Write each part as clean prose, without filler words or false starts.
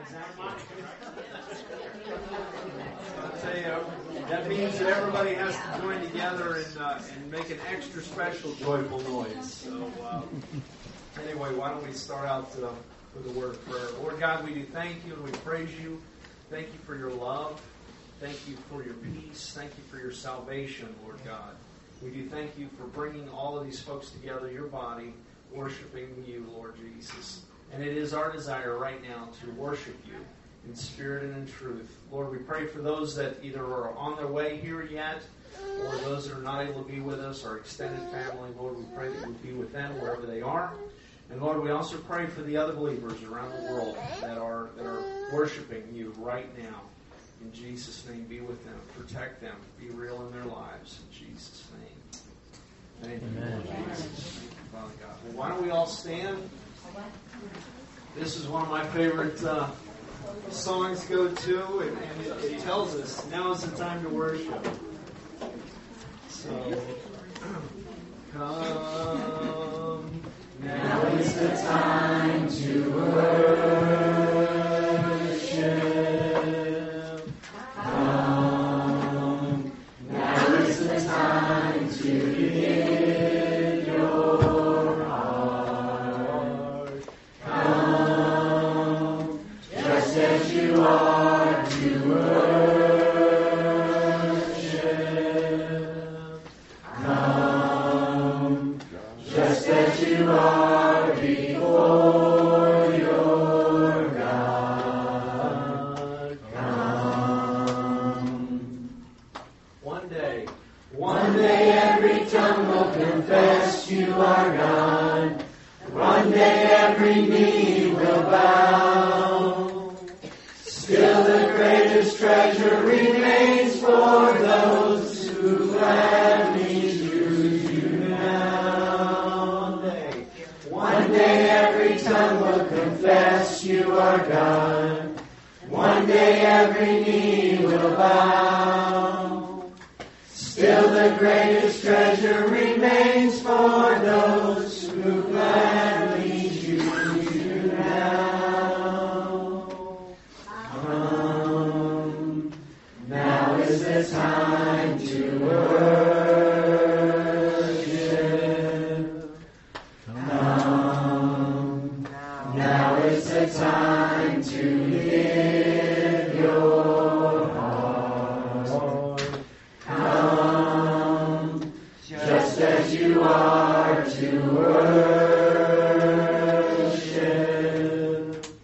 I'll tell you, that means that everybody has to join together and make an extra special joyful noise. So anyway, why don't we start out with a word of prayer. Lord God, we do thank you and we praise you. Thank you for your love. Thank you for your peace. Thank you for your salvation, Lord God. We do thank you for bringing all of these folks together, your body, worshiping you, Lord Jesus. And it is our desire right now to worship you in spirit and in truth. Lord, we pray for those that either are on their way here yet or those that are not able to be with us, our extended family. Lord, we pray that you would be with them wherever they are. And Lord, we also pray for the other believers around the world that are worshiping you right now. In Jesus' name, be with them, protect them, be real in their lives. In Jesus' name. Thank you, Lord Jesus. Father God. Well, why don't we all stand? This is one of my favorite songs to go to, and it tells us now is the time to worship. So, come. Now is the time to worship. Come. Now is the time to give your heart. Come, just as you are to worship. Come, just as you are before your God. Come. One day every tongue will confess you are God. One day every knee will bow. Still the greatest treasure remains for those who gladly choose you now. One day every tongue will confess you are God. One day every knee will bow. Still the greatest treasure remains for those who gladly choose you now. Come, now is the time to worship. Come, now is the time to give your heart. Come, just as you are to worship.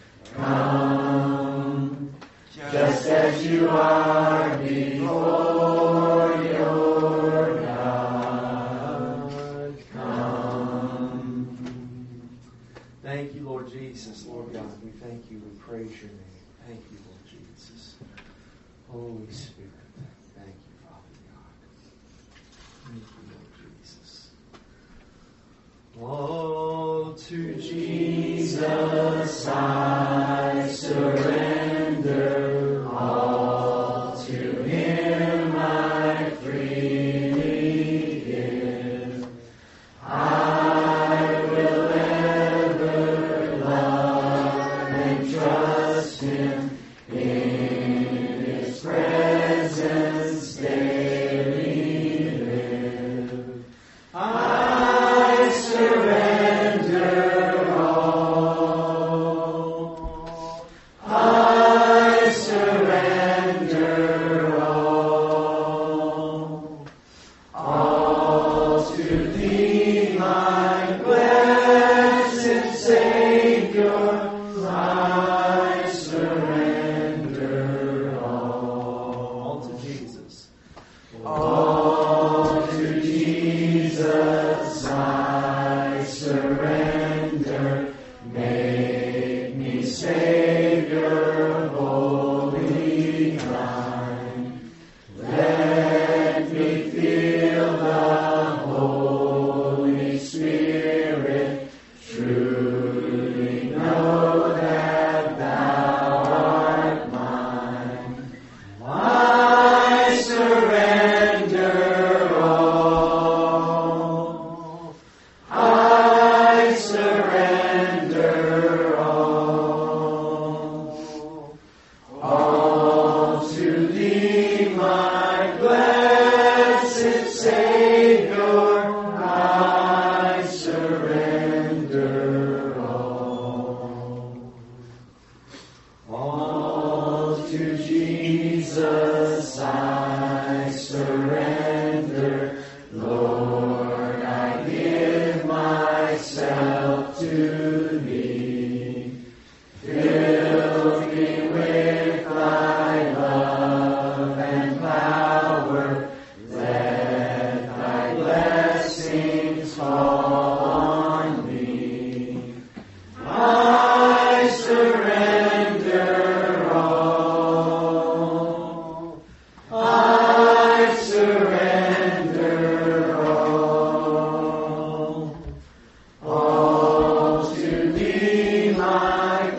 Come, just as you are before your God. Come. Thank you, Lord Jesus. Lord God, we thank you. We praise your name. Thank you, Lord Jesus. Holy Spirit, thank you, Father God. Thank you, Lord Jesus. Oh, to Jesus I surrender. All to him I freely give. I will ever love and trust him in his presence daily live. I surrender all.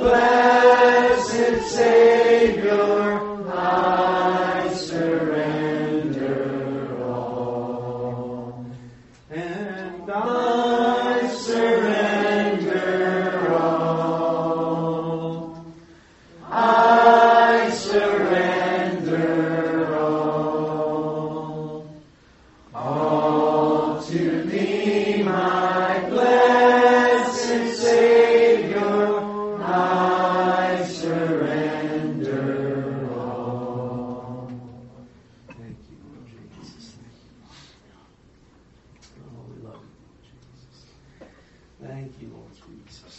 blessed Savior, I surrender all. And I surrender all. I surrender all. All to thee, my blessed Savior, I surrender all. Thank you, Lord Jesus. Oh, we love you, Lord Jesus. Thank you, Lord Jesus.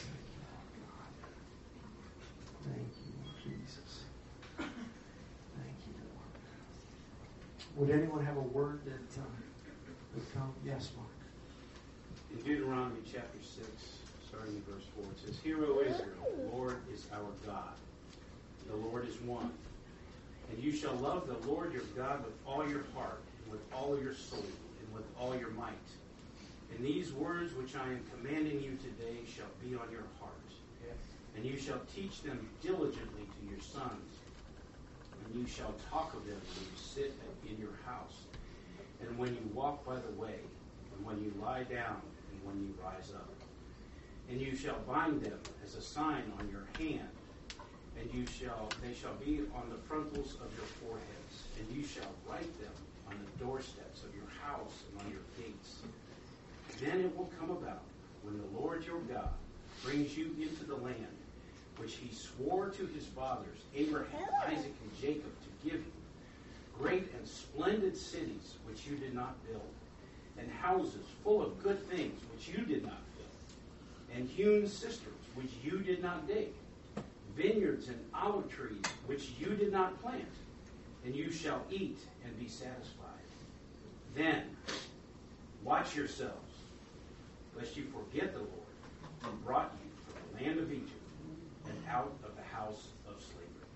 Thank you, Lord Jesus. Thank you, Lord. Would anyone have a word that would come? Yes, Mark. In Deuteronomy chapter 6, starting in verse 4, it says, Hear, O Israel, the Lord is our God. The Lord is one. And you shall love the Lord your God with all your heart, and with all your soul, and with all your might. And these words which I am commanding you today shall be on your heart. And you shall teach them diligently to your sons. And you shall talk of them when you sit in your house, and when you walk by the way, and when you lie down, and when you rise up. And you shall bind them as a sign on your hand, and they shall be on the frontals of your foreheads, and you shall write them on the doorsteps of your house and on your gates. Then it will come about, when the Lord your God brings you into the land which he swore to his fathers, Abraham, Isaac, and Jacob, to give you, great and splendid cities which you did not build, and houses full of good things which you did not fill, and hewn cisterns which you did not dig, vineyards and olive trees which you did not plant, and you shall eat and be satisfied. Then watch yourselves, lest you forget the Lord, who brought you from the land of Egypt and out of the house of slavery.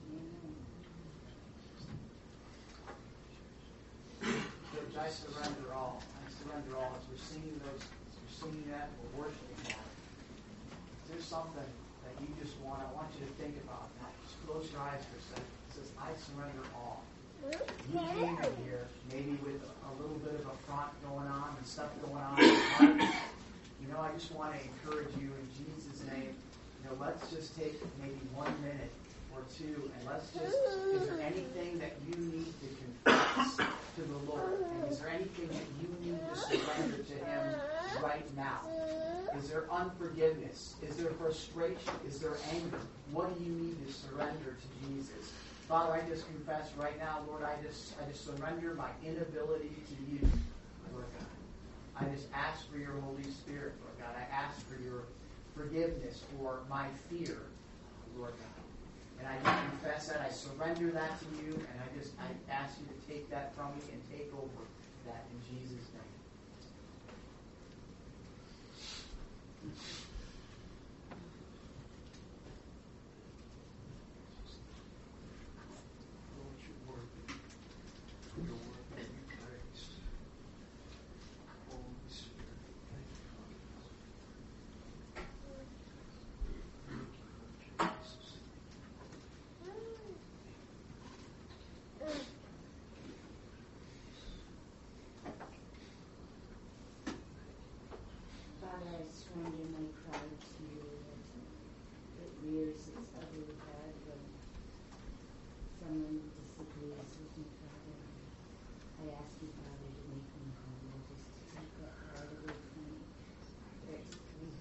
Church, I surrender all. I surrender all. As we're singing that, we're worshiping that. Is there something that you just want? I want you to think about that. Just close your eyes for a second. It says, I surrender all. You came in here maybe with a little bit of a front going on and stuff going on in your heart. You know, I just want to encourage you in Jesus' name. You know, let's just take maybe 1 minute or two, and let's just, is there anything that you need to confess to the Lord? And is there anything that you need to surrender to him right now? Is there unforgiveness? Is there frustration? Is there anger? What do you need to surrender to Jesus? Father, I just confess right now, Lord, I just surrender my inability to you, Lord God. I just ask for your Holy Spirit, Lord God. I ask for your forgiveness for my fear, Lord God. And I just confess that. I surrender that to you, and I ask you to take that from me and take over that in Jesus' name. Lord, you're worthy. You're worthy to be praised. Holy Spirit, thank you, Father. Thank you, Lord Jesus. Father, I surrender my pride to you. It rears its ugly head when someone disagrees with me, Father. I ask you, Father, to make me humble, just to take that pride away from me. There's three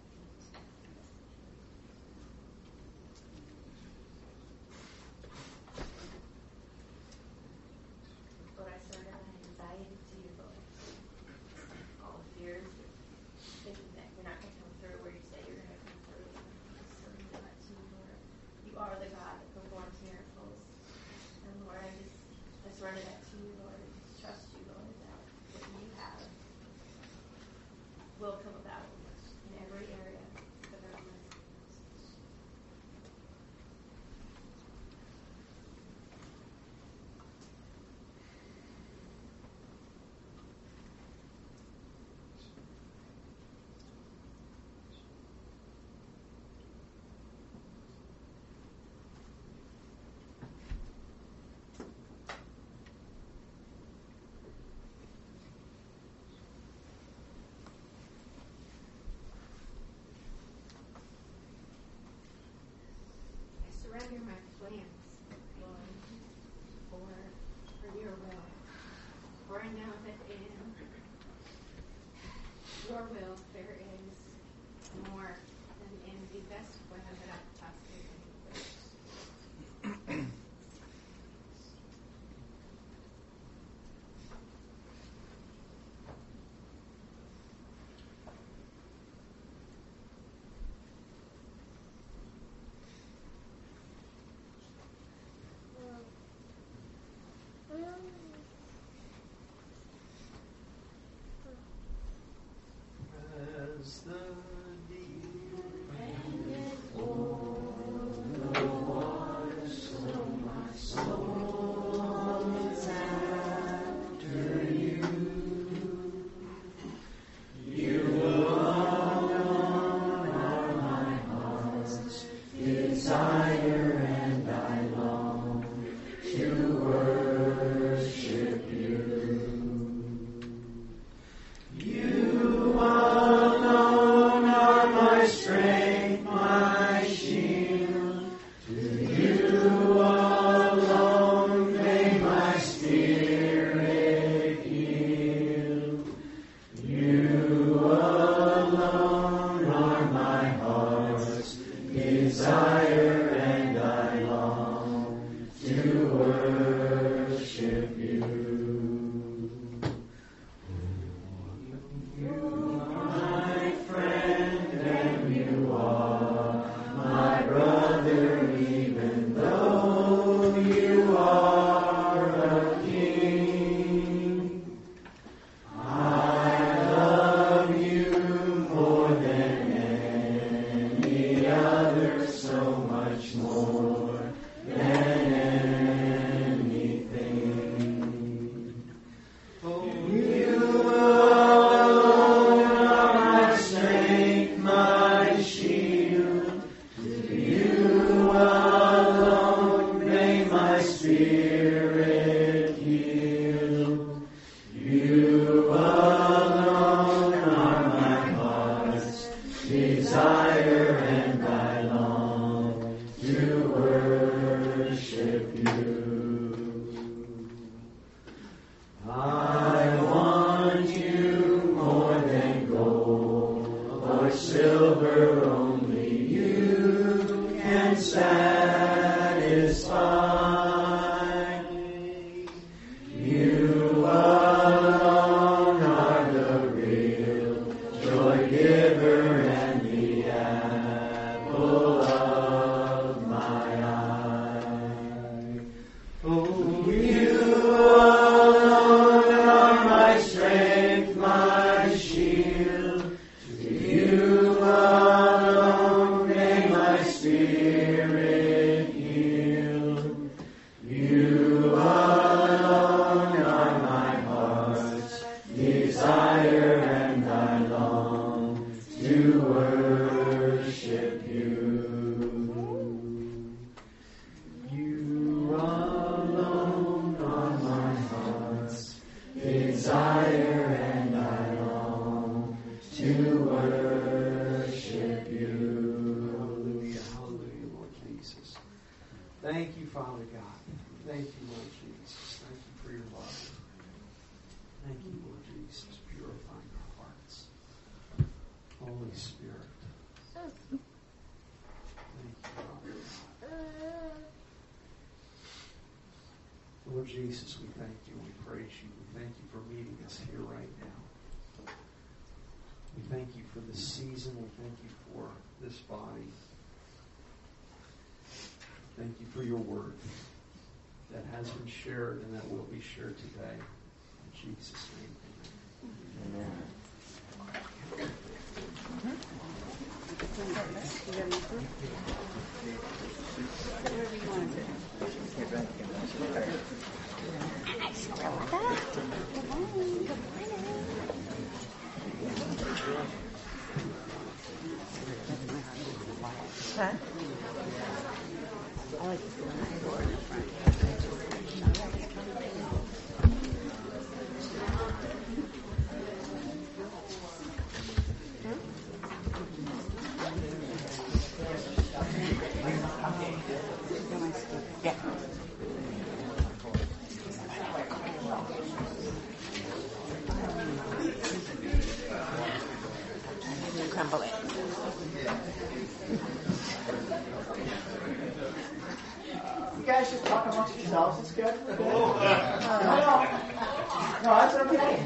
Lord, I surrender my anxiety to you, Lord. All the fears, thinking that you're not going to come through where you say you're going to come through. I surrender that to you, Lord. You are the God that performs miracles. And Lord, I surrender that to you, Lord. I just trust you, Lord, that what you have will come about in every area of our life. plans, Lord, for your will. For I know that in your will there is more than in the best plan that I could possibly think of. As the deep Thank you, Father God. Thank you, Lord Jesus. Thank you for your love. Thank you, Lord Jesus, purifying our hearts. Holy Spirit. Thank you, Father God. Lord Jesus, we thank you and we praise you. We thank you for meeting us here right now. We thank you for this season. We thank you for this body. Thank you for your word that has been shared and that will be shared today. In Jesus' name, amen. Huh? I like this one. In the front. guys just talk amongst yourselves. It's good. We're good. No, that's okay.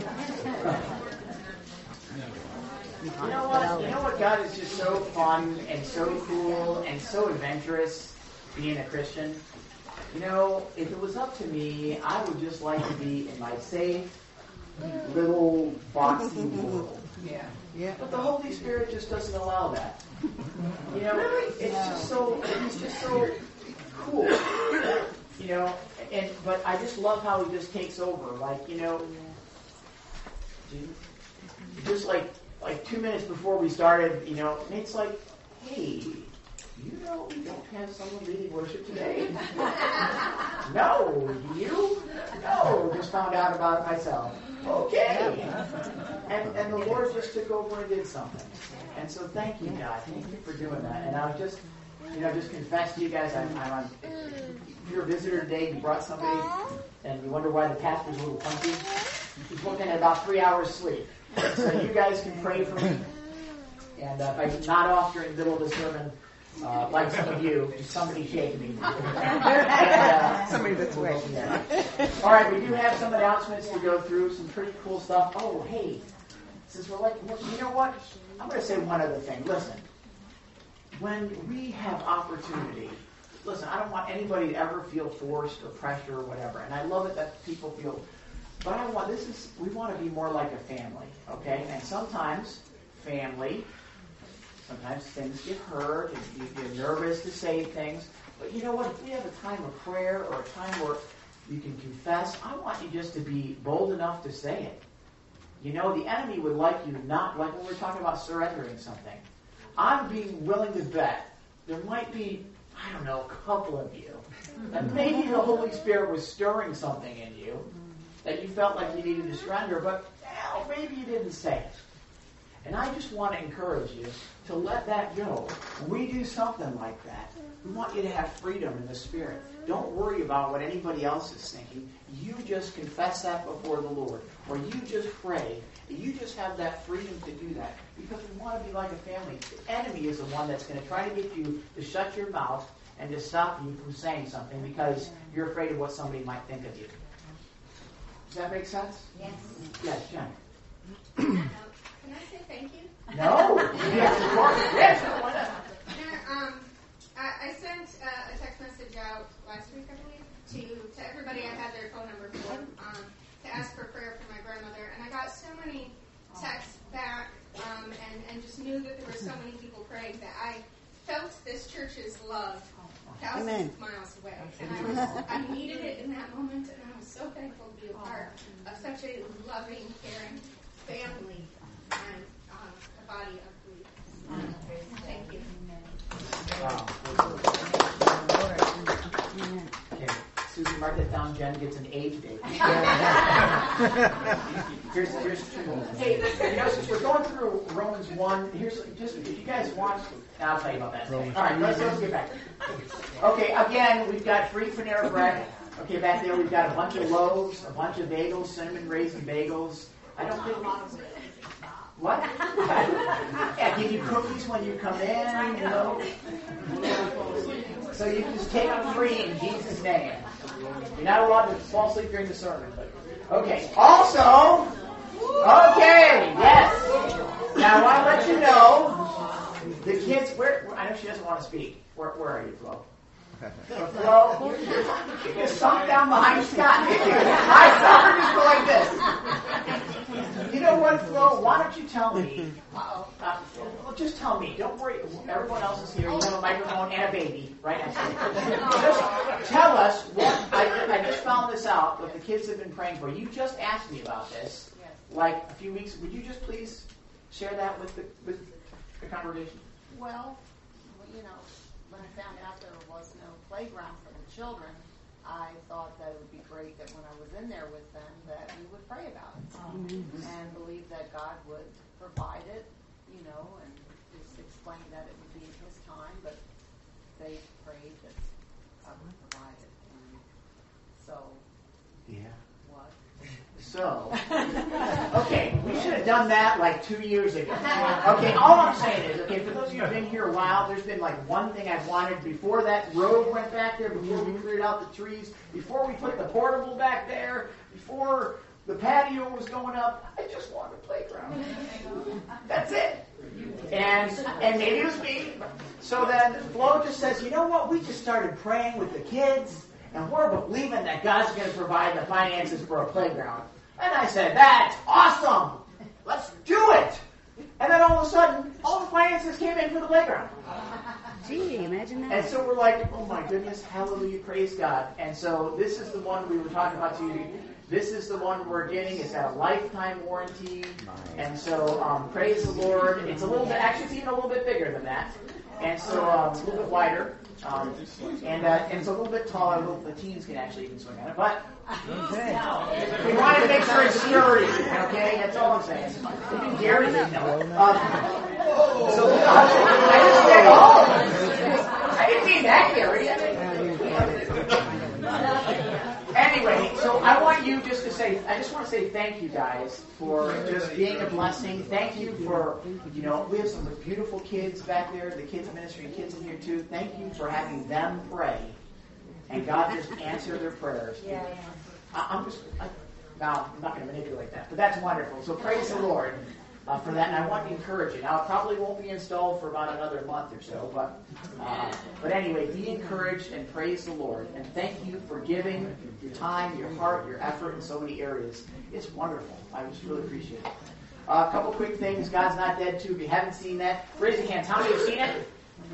You know what? You know what, God, is just so fun and so cool and so adventurous being a Christian? You know, if it was up to me, I would just like to be in my safe, little, boxy world. Yeah. But the Holy Spirit just doesn't allow that. You know, it's just so cool. You know, but I just love how he just takes over. Like, you know, just like 2 minutes before we started, you know, Nate's like, hey, you know we don't have someone leading worship today? No, you? No, just found out about it myself. Okay. And the Lord just took over and did something. And so thank you, God. Thank you for doing that. And I was just, just confess to you guys, if you're a visitor today, you brought somebody, and you wonder why the pastor's a little punky. He's looking at about 3 hours sleep. So you guys can pray for me. And if I nod off during the middle of the sermon, like some of you, just somebody shake me. Somebody that's way. All right, we do have some announcements to go through, some pretty cool stuff. Oh, hey, since we're like, you know what? I'm going to say one other thing. Listen, when we have opportunity, listen, I don't want anybody to ever feel forced or pressure or whatever. And I love it that people feel, but we want to be more like a family, okay? And sometimes things get hurt and you get nervous to say things. But you know what? If we have a time of prayer or a time where you can confess, I want you just to be bold enough to say it. You know, the enemy would like you not, like when we're talking about surrendering something. I'm being willing to bet there might be, I don't know, a couple of you that maybe the Holy Spirit was stirring something in you that you felt like you needed to surrender, but maybe you didn't say it. And I just want to encourage you to let that go. When we do something like that, we want you to have freedom in the Spirit. Don't worry about what anybody else is thinking. You just confess that before the Lord. Or you just pray. You just have that freedom to do that. Because we want to be like a family. The enemy is the one that's going to try to get you to shut your mouth and to stop you from saying something because you're afraid of what somebody might think of you. Does that make sense? Yes. Yes, Jen. Can I say thank you? No. Yes, of course. Yes. Why not? I sent a text message out last week, I believe, to everybody I had their phone number for, to ask for prayer for my grandmother. And I got so many texts back and just knew that there were so many people praying that I felt this church's love thousands of miles away. And I needed it in that moment, and I was so thankful to be a part of such a loving, caring family and a body of believers. Thank you. Wow. Okay. Susie, mark that down. Jen gets an age date. Here's hey, since we're going through Romans 1, here's just if you guys want, I'll tell you about that. All right, let's get back. Okay, again, we've got free Panera bread. Okay, back there we've got a bunch of loaves, a bunch of bagels, cinnamon raisin bagels. I don't think. What? Yeah, give you cookies when you come in, you know. So you can just take them free in Jesus' name. You're not allowed to fall asleep during the sermon. But okay. Also, okay, yes. Now I want to let you know the kids. I know she doesn't want to speak. Where are you, Flo? Flo, you're sunk down behind Scott. I saw her just go like this. You know what, Flo? Why don't you tell me? Just tell me. Don't worry. Everyone else is here. You have a microphone and a baby right next to you. Just tell us what. I just found this out. What the kids have been praying for. You just asked me about this. Like a few weeks. Would you just please share that with the congregation? Well, you know, when I found out there was no playground for the children, I thought that it would be great that when I was in there with them that we would pray about it and believe that God would provide it, you know, and just explain that it would be in His time, but they prayed that God would provide it. And so, yeah. what? So, okay, we should have done that like 2 years ago. Okay, all I'm saying is, okay, for those of you who've been here a while, there's been like one thing I've wanted before that road went back there, before we cleared out the trees, before we put the portable back there, before the patio was going up. I just wanted a playground. That's it. And maybe it was me. So then Flo just says, you know what? We just started praying with the kids, and we're believing that God's going to provide the finances for a playground. And I said, that's awesome. Let's do it. And then all of a sudden, all the finances came in for the playground. Gee, imagine that. And so we're like, oh my goodness, hallelujah, praise God. And so this is the one we were talking about to you. This is the one we're getting. It's got a lifetime warranty. And so praise the Lord. It's a little bit, actually it's even a little bit bigger than that. And so a little bit wider. And it's a little bit taller. The teens can actually even swing on it. But we wanted to make sure it's sturdy. Okay, that's all I'm saying. Even Gary didn't know it. So I just said, I didn't mean that, Gary. Anyway, so I want you just to say, I just want to say thank you guys for just being a blessing. Thank you for, we have some beautiful kids back there, the kids ministry and kids in here too. Thank you for having them pray. And God just answer their prayers. Yeah. I'm not going to manipulate that, but that's wonderful. So praise the Lord for that, and I want to encourage you. Now, it probably won't be installed for about another month or so, but anyway, be encouraged and praise the Lord. And thank you for giving your time, your heart, your effort in so many areas. It's wonderful. I just really appreciate it. A couple quick things. God's Not Dead 2. If you haven't seen that, raise your hands. How many have seen it?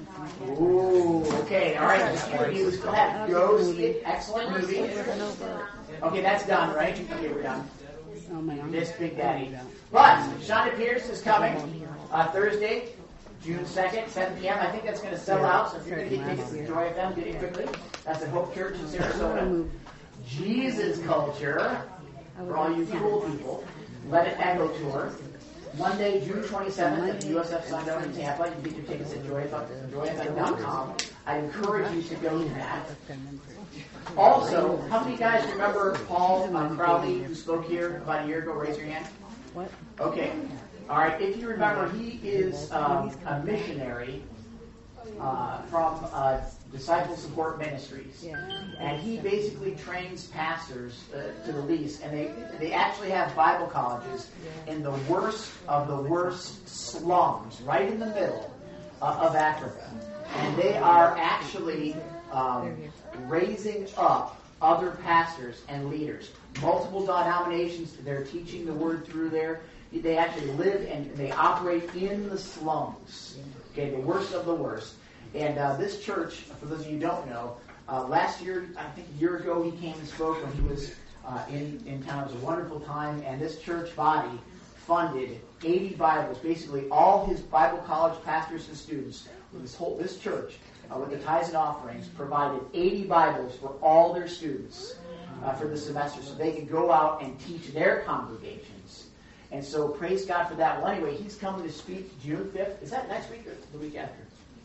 Ooh, okay. All right. Just for you, still have to go see it. Excellent movie. Okay, that's done, right? Okay, we're done. This Big Daddy. But Shonda Pierce is coming Thursday, June 2nd, 7 p.m. I think that's going to sell out, so if you're going to get tickets to Joy FM, get it quickly. That's at Hope Church in Sarasota. Jesus Culture, for all you cool people. Let It Echo Tour. Monday, June 27th at the USF Sundown in Tampa. You can get your tickets at joyfm.com. I encourage you to go to that. Also, how many guys remember Paul Crowley, who spoke here about a year ago? Raise your hand. What? Okay. All right. If you remember, he is a missionary from Disciple Support Ministries. Yeah. And he basically trains pastors to the least. And they actually have Bible colleges in the worst of the worst slums, right in the middle of Africa. And they are actually raising up other pastors and leaders. Multiple denominations, they're teaching the word through there. They actually live and they operate in the slums. Okay, the worst of the worst. And this church, for those of you who don't know, last year, I think a year ago, he came and spoke when he was in town. It was a wonderful time. And this church body funded 80 Bibles. Basically, all his Bible college pastors and students, this church, with the tithes and offerings, provided 80 Bibles for all their students for the semester so they could go out and teach their congregations. And so praise God for that. Well, anyway, he's coming to speak June 5th. Is that next week or the week after?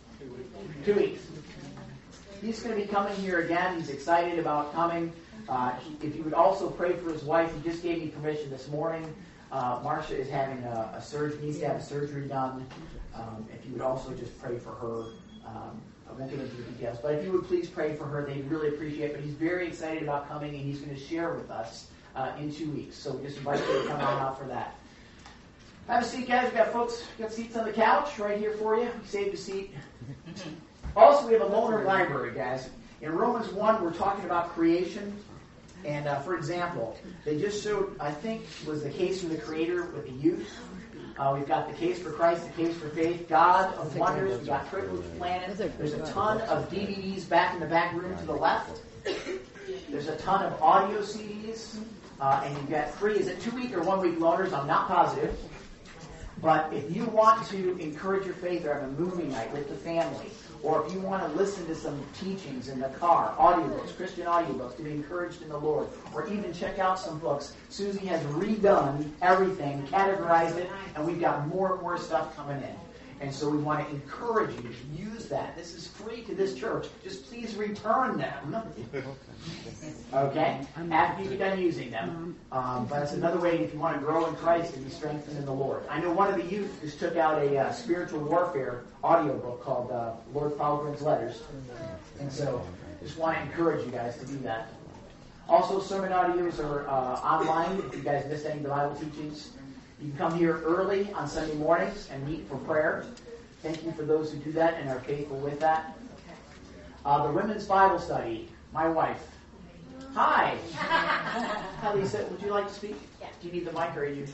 2 weeks. He's going to be coming here again. He's excited about coming. If you would also pray for his wife, he just gave me permission this morning. Marcia is having a surgery, needs to have a surgery done. If you would also just pray for her. I won't get into the details, but if you would please pray for her, they'd really appreciate it. But he's very excited about coming, and he's going to share with us in 2 weeks. So we just invite you to come on out for that. Have a seat, guys. We've got seats on the couch right here for you. Save a seat. Also, we have a loaner library, guys. In Romans 1, we're talking about creation. And for example, they just showed, I think, was the case from the Creator with the youth. We've got the case for Christ, the case for faith, God of wonders. We've got Privileged Planet. There's a ton of DVDs back in the back room to the left. There's a ton of audio CDs. And you've got free, is it 2 week or 1 week loaners? I'm not positive. But if you want to encourage your faith or have a movie night with the family, or if you want to listen to some teachings in the car, audiobooks, Christian audiobooks, to be encouraged in the Lord, or even check out some books, Susie has redone everything, categorized it, and we've got more and more stuff coming in. And so we want to encourage you to use that. This is free to this church. Just please return them. Okay? After you get done using them. But that's another way if you want to grow in Christ and be strengthened in the Lord. I know one of the youth just took out a spiritual warfare audiobook called Lord Falgren's Letters. And so just want to encourage you guys to do that. Also, sermon audios are online if you guys missed any of the Bible teachings. You can come here early on Sunday mornings and meet for prayer. Thank you for those who do that and are faithful with that. The Women's Bible Study, my wife. Hi. Hi, Lisa. Would you like to speak? Yeah. Do you need the mic or are you?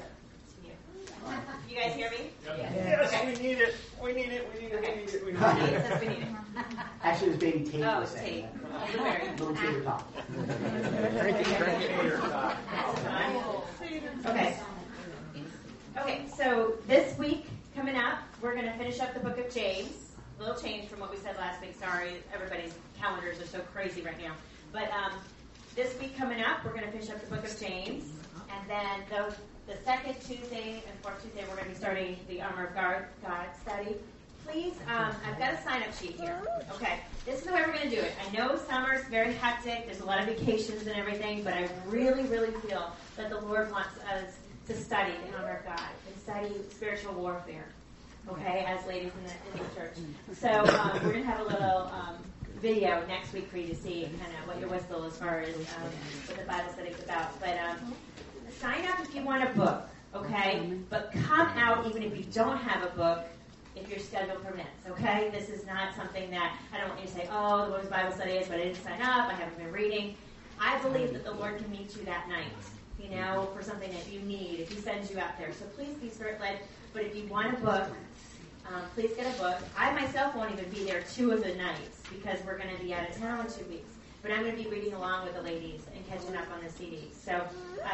You guys hear me? Yep. Yes, okay. We need it. We need it. We need it. Okay. We need it. We He need it. says we need it. Actually, it was baby Tate Oh, was it's saying Tate. that. Blueberry. Little Tater Tot. Okay. Okay, so this week coming up, we're going to finish up the book of James. A little change from what we said last week. Sorry, everybody's calendars are so crazy right now. But this week coming up, we're going to finish up the book of James. And then the second Tuesday and fourth Tuesday, we're going to be starting the Armor of God study. Please, I've got a sign-up sheet here. Okay, this is the way we're going to do it. I know summer's very hectic. There's a lot of vacations and everything, but I really, really feel that the Lord wants us to study the armor of God and study spiritual warfare, okay, as ladies in the church. So we're going to have a little video next week for you to see kind of what your whistle as far as what the Bible study is about. But sign up if you want a book, okay? But come out even if you don't have a book, if your schedule permits, okay? This is not something that, I don't want you to say, oh, the Women's Bible Study is, but I didn't sign up, I haven't been reading. I believe that the Lord can meet you that night, you know, for something that you need, if He sends you out there. So please be Spirit-led, but if you want a book, please get a book. I myself won't even be there 2 of the nights because we're going to be out of town in 2 weeks. But I'm going to be reading along with the ladies and catching up on the CDs. So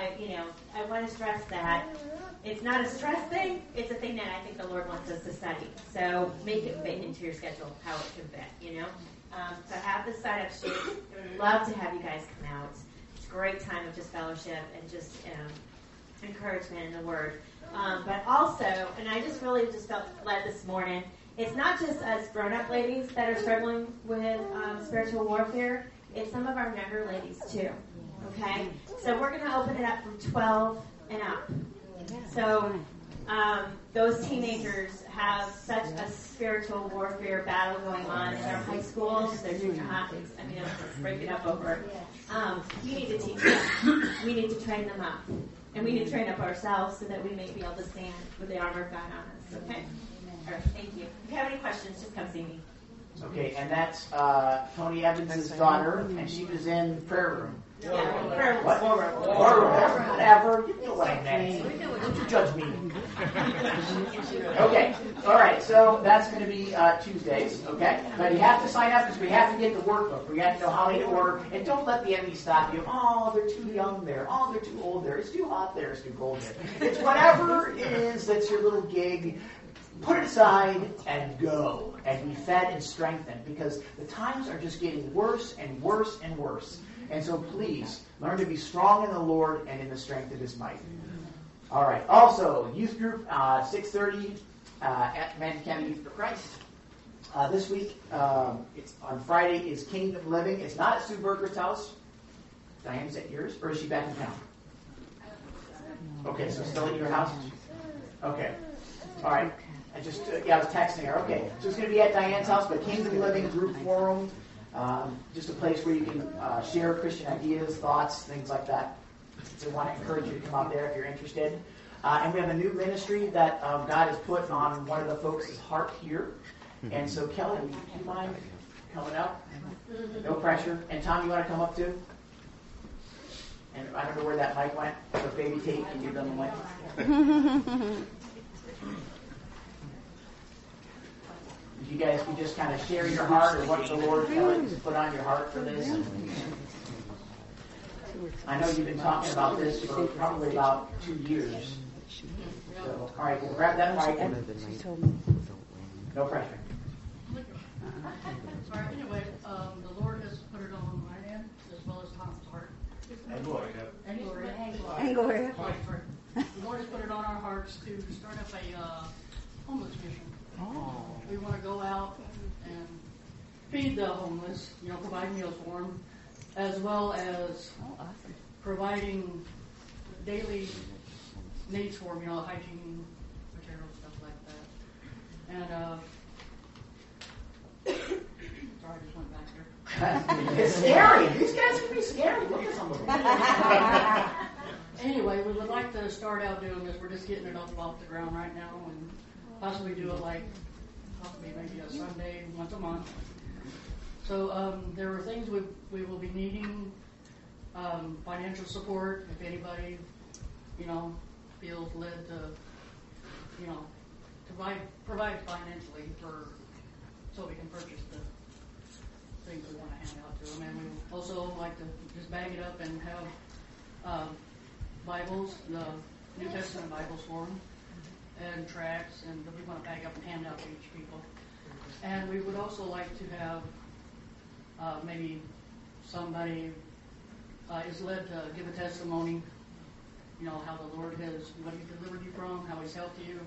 I want to stress that it's not a stress thing. It's a thing that I think the Lord wants us to study. So make it fit into your schedule how it can fit, you know. So have the sign-up sheet. I would love to have you guys come out. It's a great time of just fellowship and just encouragement in the Word. But also, and I just really just felt led this morning, it's not just us grown-up ladies that are struggling with spiritual warfare. It's some of our younger ladies too. Okay? So we're going to open it up from 12 and up. So those teenagers have such a spiritual warfare battle going on in their high schools, their junior highs. I mean, let's break it up over. We need to teach them. We need to train them up. And we need to train up ourselves so that we may be able to stand with the armor of God on us. Okay? All right, thank you. If you have any questions, just come see me. Okay, and that's Tony Evans' daughter, and she was in prayer room. Yeah, prayer What? room. Whatever. You know what I meant. Don't you judge me. Okay. All right. So that's going to be Tuesdays. Okay. But you have to sign up because we have to get the workbook. We have to know how many to order. And don't let the enemy stop you. Oh, they're too young there. Oh, they're too old there. It's too hot there. It's too cold there. It's whatever it is that's your little gig. Put it aside and go and be fed and strengthened because the times are just getting worse and worse and worse. And so please, learn to be strong in the Lord and in the strength of His might. All right. Also, youth group, 6:30 at Manatee County Youth for Christ. This week, it's on Friday, is Kingdom Living. It's not at Sue Berger's house. Diane, is that yours? Or is she back in town? Okay, so still at your house? Okay. All right. I was texting her. Okay, so it's going to be at Diane's house, but Kingdom Living Group Forum, just a place where you can share Christian ideas, thoughts, things like that. So I want to encourage you to come out there if you're interested. And we have a new ministry that God has put on one of the folks' heart here. And so, Kelly, do you mind coming up? No pressure. And Tom, you want to come up too? And I don't know where that mic went. So baby Tate, can you give them the mic? You guys can just kind of share your heart or what the Lord has put on your heart for this. I know you've been talking about this for probably about 2 years. So, all right, we'll grab that mic. No pressure. All right, anyway, the Lord has put it on my end as well as Tom's heart. And Gloria. And Gloria. And Gloria. The Lord has put it on our hearts to start up a homeless mission. feed the homeless, provide meals for them, as well as providing daily needs for them, hygiene materials, stuff like that. And sorry, I just went back there. It's scary. These guys can be scary. Look at some of them. Anyway, we would like to start out doing this. We're just getting it off the ground right now, and possibly do it possibly maybe a Sunday once a month. So there are things we will be needing, financial support if anybody, feels led to, provide financially so we can purchase the things we want to hand out to them. And we also like to just bag it up and have Bibles, the New Testament Bibles for them, and tracts, and we want to bag up and hand out to each people. And we would also like to have maybe somebody is led to give a testimony, how the Lord has, what He delivered you from, how He's helped you,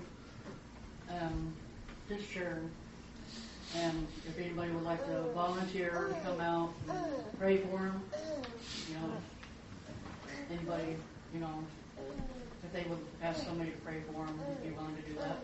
just share. And if anybody would like to volunteer to come out and pray for them, anybody, if they would ask somebody to pray for them, be willing to do that.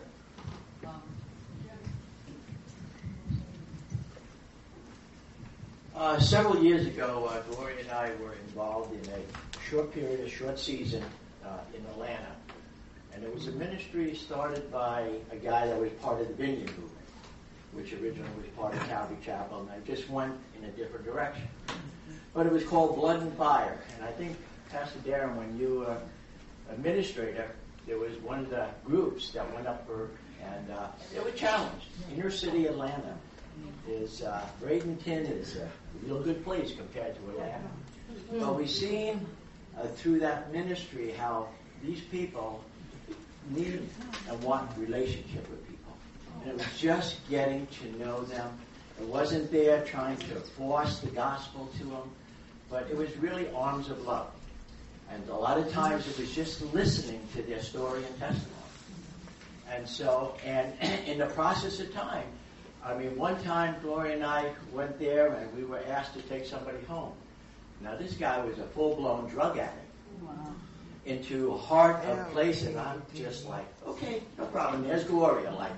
Several years ago, Gloria and I were involved in a short season in Atlanta. And it was a ministry started by a guy that was part of the Vineyard movement, which originally was part of Calvary Chapel, and I just went in a different direction. But it was called Blood and Fire. And I think, Pastor Darren, when you were administrator, there was one of the groups that went up and they were challenged. Inner city Atlanta is, Bradenton is a real good place compared to Atlanta. But we've seen through that ministry how these people need and want relationship with people. And it was just getting to know them. It wasn't there trying to force the gospel to them, but it was really arms of love. And a lot of times it was just listening to their story and testimony. And so, and in the process of time, one time Gloria and I went there and we were asked to take somebody home. Now this guy was a full-blown drug addict. Wow. Into a heart of place, and I'm just like, okay, no problem. There's Gloria, like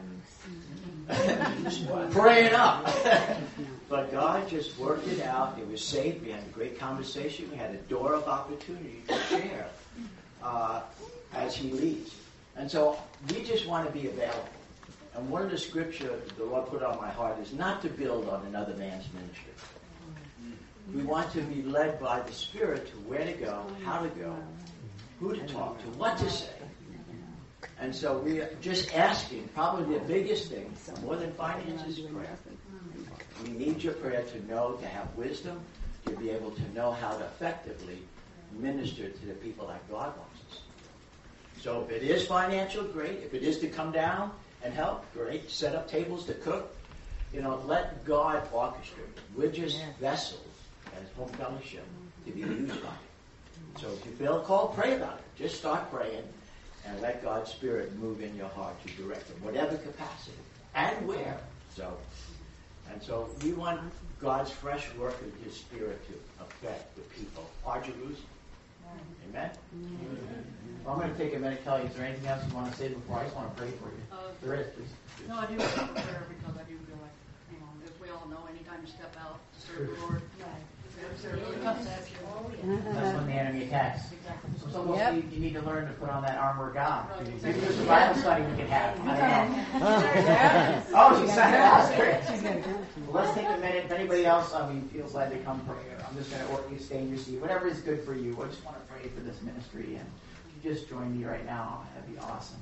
praying up. But God just worked it out. It was safe. We had a great conversation. We had a door of opportunity to share as He leads. And so we just want to be available. And one of the scripture the Lord put on my heart is not to build on another man's ministry. We want to be led by the Spirit to where to go, how to go, who to talk to, what to say. And so we are just asking, probably the biggest thing, more than finances, is prayer. We need your prayer to know, to have wisdom, to be able to know how to effectively minister to the people that God wants us. So if it is financial, great. If it is to come down and help, great. Set up tables to cook. Let God orchestrate. We're just vessels as home fellowship to be used by it. So if you feel called, pray about it. Just start praying and let God's Spirit move in your heart to direct it, whatever capacity and where. So we want God's fresh work of His Spirit to affect the people. Our Jerusalem. Amen? Well, I'm going to take a minute, Kelly. Is there anything else you want to say before? I just want to pray for you. There is, please. No, I do want to prayer because I do feel like, as we all know, anytime you step out to serve the Lord, there really comes at you. That's when the enemy attacks. Exactly. It's almost you need to learn to put on that armor of God. Maybe there's a Bible study we could have. I don't know. Oh, she's signed up. Well, let's take a minute. If anybody else, feels led to come pray, I'm just going to order you to stay in your seat. Whatever is good for you. I just want to pray for this ministry. And if you just join me right now, that'd be awesome.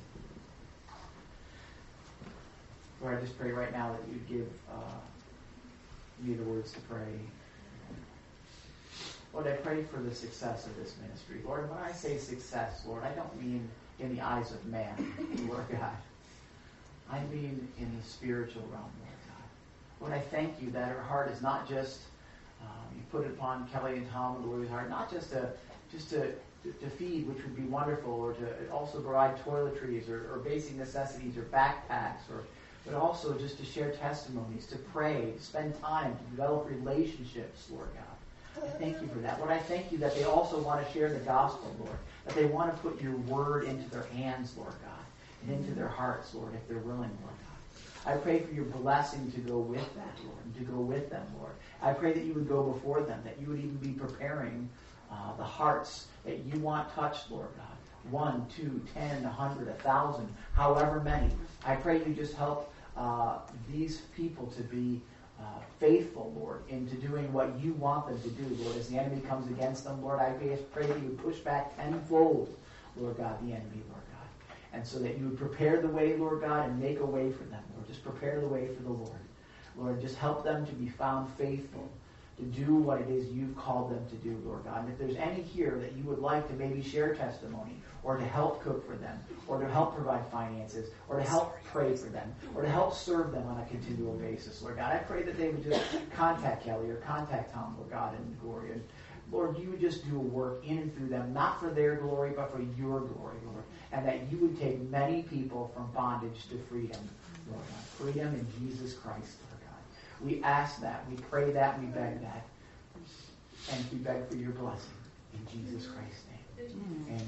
Lord, I just pray right now that you'd give me the words to pray. Lord, I pray for the success of this ministry. Lord, when I say success, Lord, I don't mean in the eyes of man, Lord God. I mean in the spiritual realm, Lord God. Lord, I thank you that her heart is not just, you put it upon Kelly and Tom and Louie's heart, not just to feed, which would be wonderful, or to also provide toiletries or basic necessities or backpacks but also just to share testimonies, to pray, to spend time, to develop relationships, Lord God. I thank you for that. Lord, I thank you that they also want to share the gospel, Lord, that they want to put your word into their hands, Lord God, and into their hearts, Lord, if they're willing, Lord God. I pray for your blessing to go with that, Lord, and to go with them, Lord. I pray that you would go before them, that you would even be preparing the hearts that you want touched, Lord God. 1, 2, 10, 100, 1,000, however many. I pray you just help these people to be faithful, Lord, into doing what you want them to do, Lord. As the enemy comes against them, Lord, I pray that you would push back tenfold, Lord God, the enemy, Lord God. And so that you would prepare the way, Lord God, and make a way for them, Lord. Just prepare the way for the Lord. Lord, just help them to be found faithful, to do what it is you've called them to do, Lord God. And if there's any here that you would like to maybe share testimony, or to help cook for them, or to help provide finances, or to help pray for them, or to help serve them on a continual basis, Lord God, I pray that they would just contact Kelly or contact Tom, Lord God, and Gloria. And Lord, you would just do a work in and through them, not for their glory, but for your glory, Lord. And that you would take many people from bondage to freedom, Lord God. Freedom in Jesus Christ, Lord God. We ask that, we pray that, we beg that. And we beg for your blessing. In Jesus Christ's name. Amen.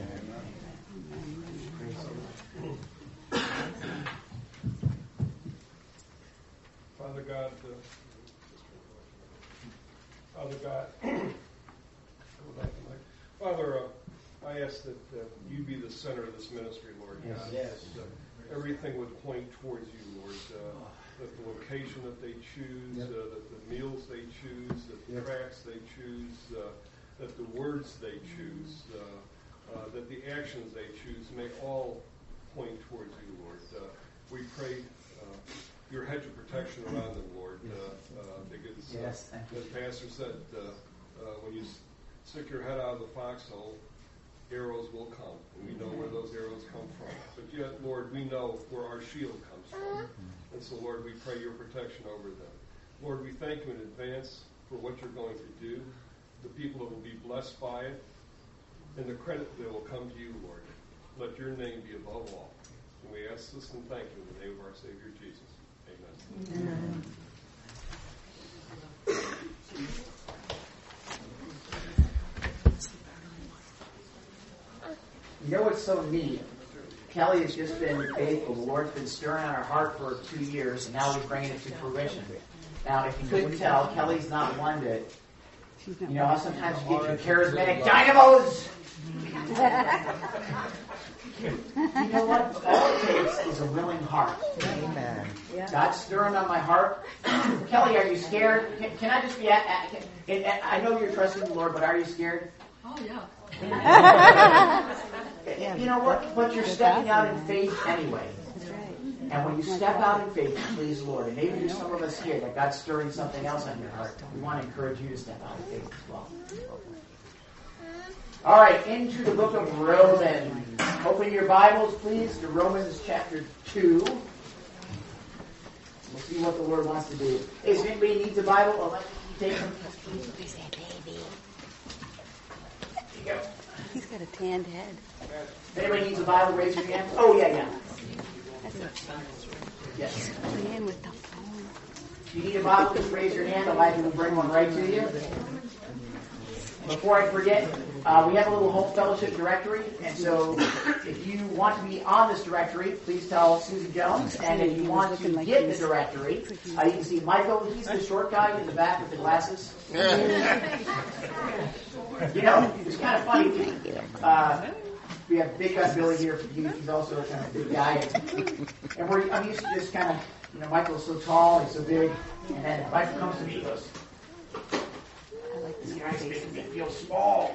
Amen. Praise the Lord. Father God, Father, I ask that you be the center of this ministry, Lord God. Yes. Everything would point towards you, Lord. That the location that they choose, that the meals they choose, that the tracks they choose, that the words they choose, that the actions they choose may all point towards you, Lord. We pray your hedge of protection around them, Lord, because as Pastor said, when you stick your head out of the foxhole, arrows will come, and we know where those arrows come from. But yet, Lord, we know where our shield comes from. And so, Lord, we pray your protection over them. Lord, we thank you in advance for what you're going to do, the people that will be blessed by it, and the credit that will come to you, Lord. Let your name be above all. And we ask this and thank you in the name of our Savior Jesus. Amen. Amen. You know what's so neat? Kelly has just been faithful. The Lord's been stirring on her heart for 2 years, and now he's bringing it to fruition. Now, if you couldn't tell, Kelly's not one to, you know, sometimes you get your charismatic dynamos. You know what? All it takes is a willing heart. Amen. God's stirring on my heart. Kelly, are you scared? Can I just be I know you're trusting the Lord, but are you scared? Oh, yeah. You know what? But you're stepping out in faith anyway. And when you step out in faith, please the Lord. And maybe there's some of us here that God's stirring something else on your heart. We want to encourage you to step out in faith as well. All right, into the book of Romans. Open your Bibles, please, to Romans chapter 2. We'll see what the Lord wants to do. Hey, if anybody needs a Bible, I'll let you take them. Where's that baby? There you go. He's got a tanned head. If anybody needs a Bible, raise your hand. Oh, yeah. Yes. Coming in with the phone. If you need a Bible, just raise your hand. Elijah will bring one right to you. Before I forget, we have a little home fellowship directory, and so if you want to be on this directory, please tell Susie Jones. And if you want to get the directory, you can see Michael. He's the short guy in the back with the glasses. You know, it's kind of funny. We have Big Guy Billy here. He's also a kind of big guy, and I'm used to just kind of, you know, Michael's so tall, he's so big, and then Michael comes to me and goes, "These guys make me feel small."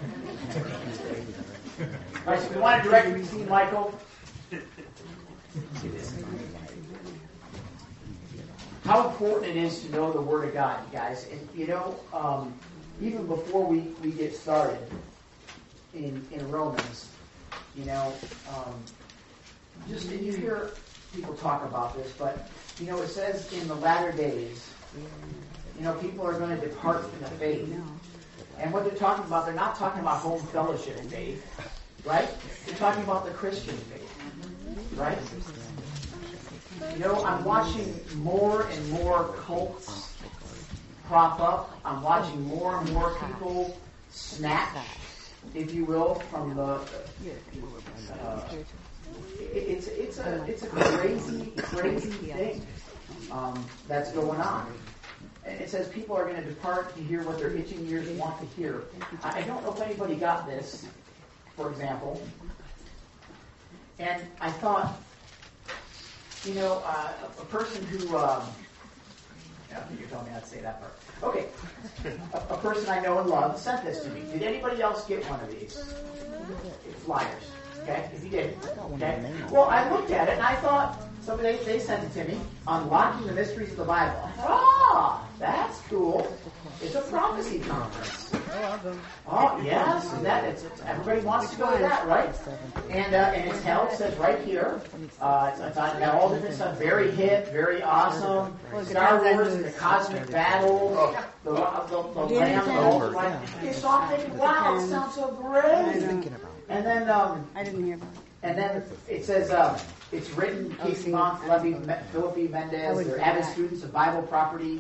All right, so if you want to directly see Michael, how important it is to know the Word of God, you guys. And, you know, even before we get started in Romans, you know, just you hear people talk about this, but, you know, it says in the latter days, you know, people are going to depart from the faith. And what they're talking about, they're not talking about home fellowship faith, right? They're talking about the Christian faith, right? I'm watching more and more cults crop up. I'm watching more and more people snatch, if you will, from the. It's a crazy thing that's going on. And it says people are going to depart to hear what their itching ears want to hear. I don't know if anybody got this, for example. And I thought, a person who, you're telling me not to say that part. Okay. A person I know and love sent this to me. Did anybody else get one of these flyers? Okay, if you did. Okay. Well, I looked at it and I thought, they sent it to me, Unlocking the Mysteries of the Bible. I thought, that's cool. It's a prophecy conference. Oh, yes. Everybody wants to go to that, right? And it's held, it says right here. It's got all different stuff. Very hip, very awesome. Star Wars and the cosmic battle. The Lamb, the whole life. Okay, so I'm thinking, wow, it sounds so great. And then, I didn't hear about it. And then it says, it's written, Casey Monk, Philippi Mendez, they're avid students of Bible prophecy,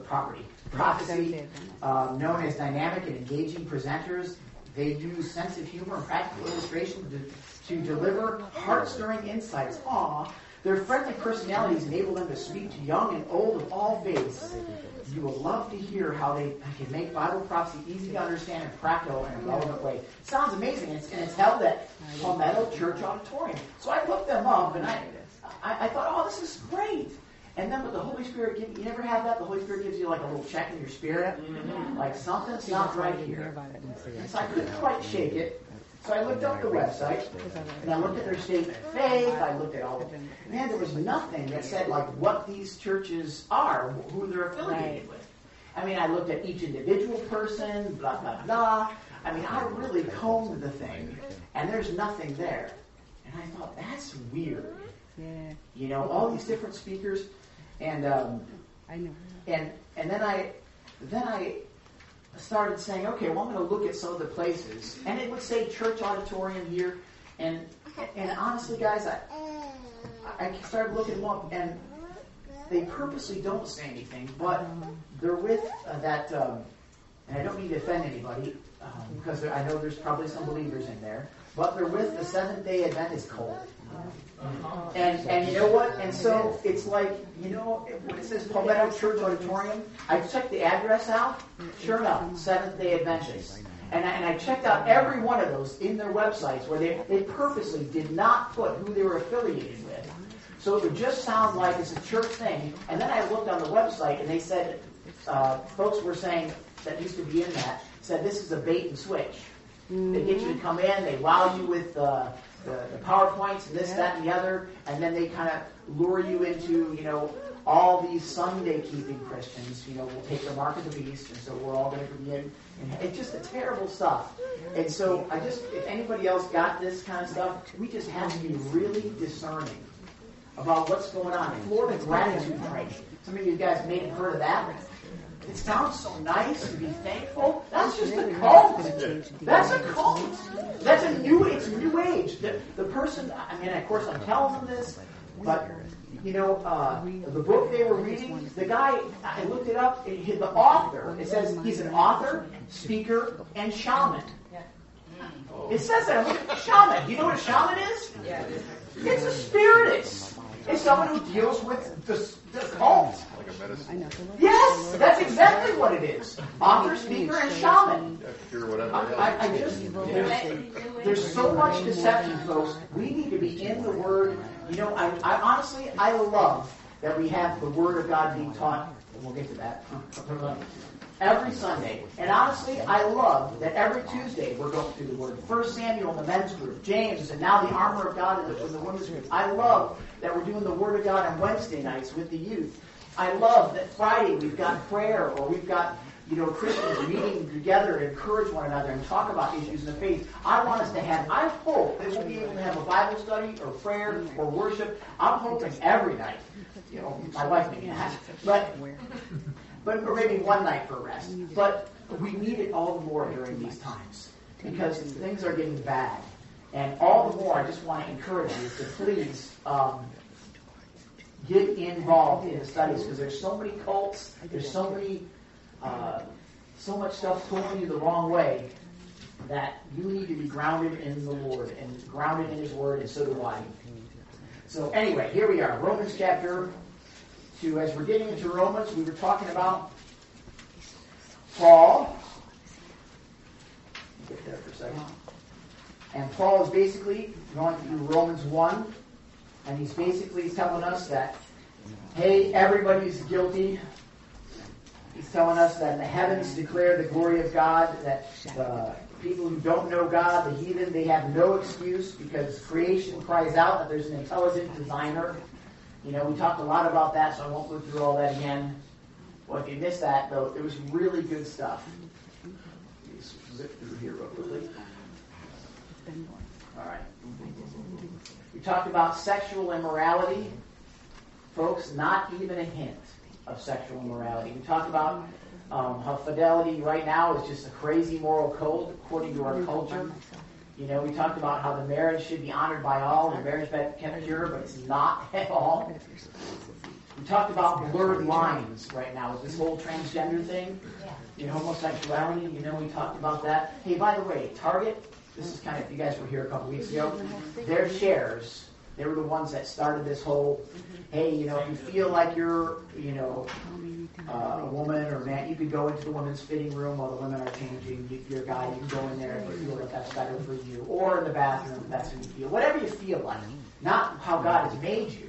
known as dynamic and engaging presenters. They use sense of humor and practical illustration to deliver heart-stirring insights. Their friendly personalities enable them to speak to young and old of all faiths. You will love to hear how they can make Bible prophecy easy to understand and practical in a relevant way. It sounds amazing, and it's held at Palmetto Church Auditorium. So I looked them up, and I thought, this is great. And then with the Holy Spirit, you never have that? The Holy Spirit gives you like a little check in your spirit? Like something's not right here. And so I couldn't quite shake it. So I looked up the website, and I looked at their statement of faith, I looked at all of it. Man, there was nothing that said, like, what these churches are, who they're affiliated with. I mean, I looked at each individual person, blah, blah, blah. I mean, I really combed the thing, and there's nothing there. And I thought, that's weird. Yeah. All these different speakers, and I know. And then I started saying, okay, well, I'm going to look at some of the places. And it would say church auditorium here. And honestly, guys, I started looking them up, and they purposely don't say anything, but they're with that, and I don't mean to offend anybody, because I know there's probably some believers in there, but they're with the Seventh-day Adventist cult. And you know what? And so it's like, when it says Palmetto Church Auditorium, I checked the address out. Sure enough, Seventh-day Adventist. And I checked out every one of those in their websites where they purposely did not put who they were affiliated with. So it would just sound like it's a church thing. And then I looked on the website and they said, folks were saying that used to be in that, said this is a bait and switch. They get you to come in, they wow you with the PowerPoints and this, that, and the other, and then they kind of lure you into, all these Sunday-keeping Christians, will take the mark of the beast, and so we're all going to be in. And it's just a terrible stuff. And so if anybody else got this kind of stuff, we just have to be really discerning about what's going on. Florida Gratitude Train. Some of you guys may have heard of that. It sounds so nice to be thankful. That's just a cult. That's a cult. It's new age. The person, of course I'm telling them this, but, the book they were reading, the guy, I looked it up, the author, it says he's an author, speaker, and shaman. It says that. Look at the shaman. Do you know what a shaman is? Yeah. It's a spiritist. It's someone who deals with the cult. Like a medicine? Yes, that's exactly what it is. Author, speaker, and shaman. Cure whatever. There's so much deception, folks. We need to be in the Word. I honestly love that we have the Word of God being taught, and we'll get to that, every Sunday. And honestly, I love that every Tuesday we're going through the Word. 1 Samuel in the men's group, James, and now the armor of God in the women's group. I love that we're doing the Word of God on Wednesday nights with the youth. I love that Friday we've got prayer, or we've got Christians meeting together to encourage one another and talk about issues in the faith. I hope that we'll be able to have a Bible study or prayer or worship. I'm hoping every night. My wife maybe not, but maybe one night for rest. But we need it all the more during these times because things are getting bad. And all the more, I just want to encourage you to please get involved in the studies, because there's so many cults, there's so much stuff pulling you the wrong way, that you need to be grounded in the Lord and grounded in His Word, and so do I. So anyway, here we are, Romans chapter 2. As we're getting into Romans, we were talking about Paul. Get there for a second. And Paul is basically going through Romans 1, and he's basically telling us that, hey, everybody's guilty. He's telling us that the heavens declare the glory of God, that the people who don't know God, the heathen, they have no excuse because creation cries out that there's an intelligent designer. You know, we talked a lot about that, so I won't go through all that again. Well, if you missed that, though, it was really good stuff. Let me zip through here real quickly. All right. We talked about sexual immorality. Folks, not even a hint of sexual immorality. We talked about how fidelity right now is just a crazy moral code according to our culture. You know, we talked about how the marriage should be honored by all, and marriage kept pure, but it's not at all. We talked about blurred lines right now with this whole transgender thing, you know, homosexuality. You know, we talked about that. Hey, by the way, Target, this is kind of, you guys were here a couple weeks ago, their shares, they were the ones that started this whole, hey, you know, if you feel like you're, you know, a woman or a man, you could go into the women's fitting room while the women are changing. If you're a guy, you can go in there if you feel like that's better for you. Or in the bathroom if that's how you feel. Whatever you feel like. Not how God has made you.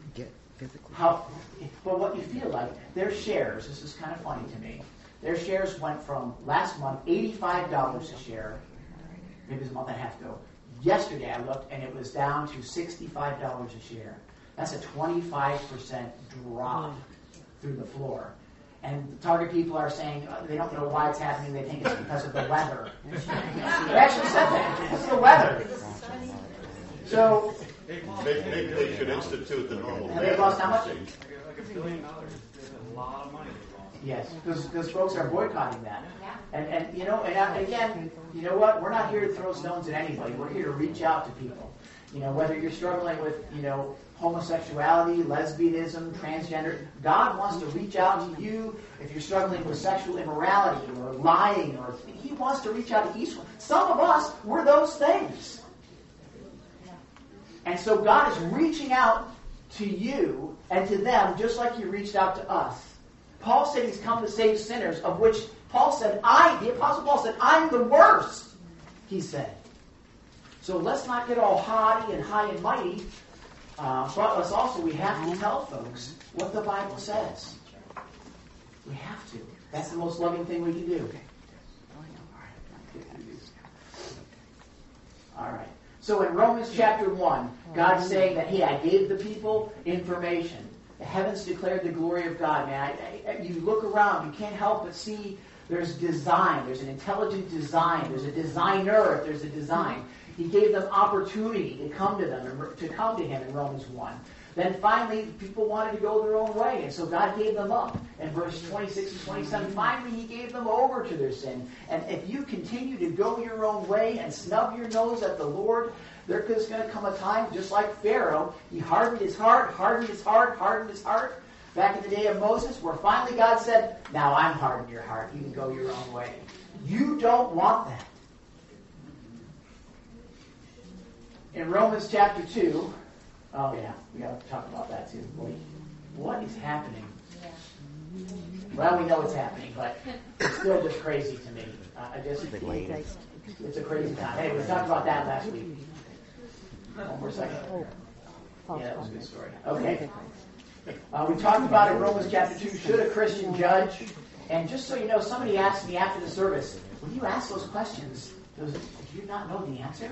But what you feel like. Their shares, this is kind of funny to me, their shares went from last month, $85 a share, maybe it was a month and a half ago. Yesterday I looked and it was down to $65 a share. That's a 25% drop through the floor. And the Target people are saying they don't know why it's happening. They think it's because of the weather. They actually said that. It's the weather. So maybe they should institute the normal. And they lost how much? Like $1 billion. That's a lot of money they lost. Yes, because folks are boycotting that. And you know, and again, you know what? We're not here to throw stones at anybody. We're here to reach out to people. You know, whether you're struggling with, you know, homosexuality, lesbianism, transgender, God wants to reach out to you. If you're struggling with sexual immorality or lying, or He wants to reach out to each one. Some of us were those things. And so God is reaching out to you and to them just like He reached out to us. Paul said He's come to save sinners, of which Paul said, the Apostle Paul said, I'm the worst, he said. So let's not get all haughty and high and mighty, but let's also, we have to tell folks what the Bible says. We have to. That's the most loving thing we can do. All right. So in Romans chapter 1, God's saying that, hey, I gave the people information. The heavens declared the glory of God, man. You look around, you can't help but see there's design. There's an intelligent design. There's a designer if there's a design. He gave them opportunity to come to Him in Romans 1. Then finally, people wanted to go their own way, and so God gave them up. In verse 26 and 27, finally He gave them over to their sin. And if you continue to go your own way and snub your nose at the Lord, there's going to come a time, just like Pharaoh, he hardened his heart. Back in the day of Moses, where finally God said, now I'm hardening your heart. You can go your own way. You don't want that. In Romans chapter 2, oh yeah, we got to talk about that too. What is happening? Well, we know it's happening, but it's still just crazy to me. It's a crazy time. Hey, we talked about that last week. One more second. Yeah, that was a good story. Okay. We talked about in Romans chapter 2, should a Christian judge? And just so you know, somebody asked me after the service, when you ask those questions, do you not know the answer?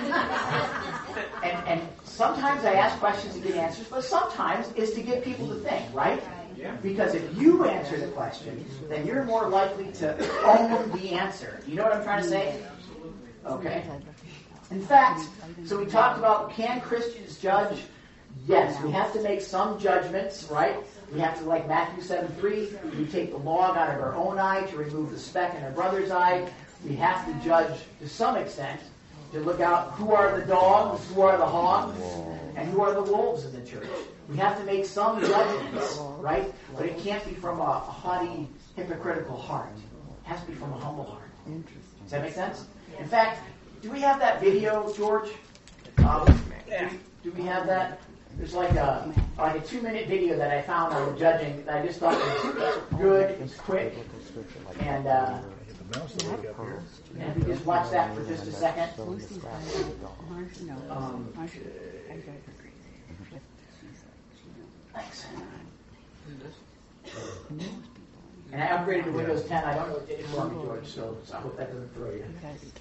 and sometimes I ask questions to get answers, but sometimes it's to get people to think, right? Yeah. Because if you answer the question, then you're more likely to own the answer. You know what I'm trying to say? Okay. In fact, so we talked about, can Christians judge? Yes, we have to make some judgments, right? We have to, like Matthew 7:3, we take the log out of our own eye to remove the speck in our brother's eye. We have to judge to some extent. to look out who are the dogs, who are the hogs, and who are the wolves in the church. We have to make some judgments, right? But it can't be from a haughty, hypocritical heart. It has to be from a humble heart. Does that make sense? In fact, do we have that video, George? Do we have that? There's like a 2-minute video that I found on the judging that I just thought was good, it's quick, and if we just watch that for just a second. Thanks. And I upgraded to Windows 10. I don't know what did it for me, George, so I hope that doesn't throw you.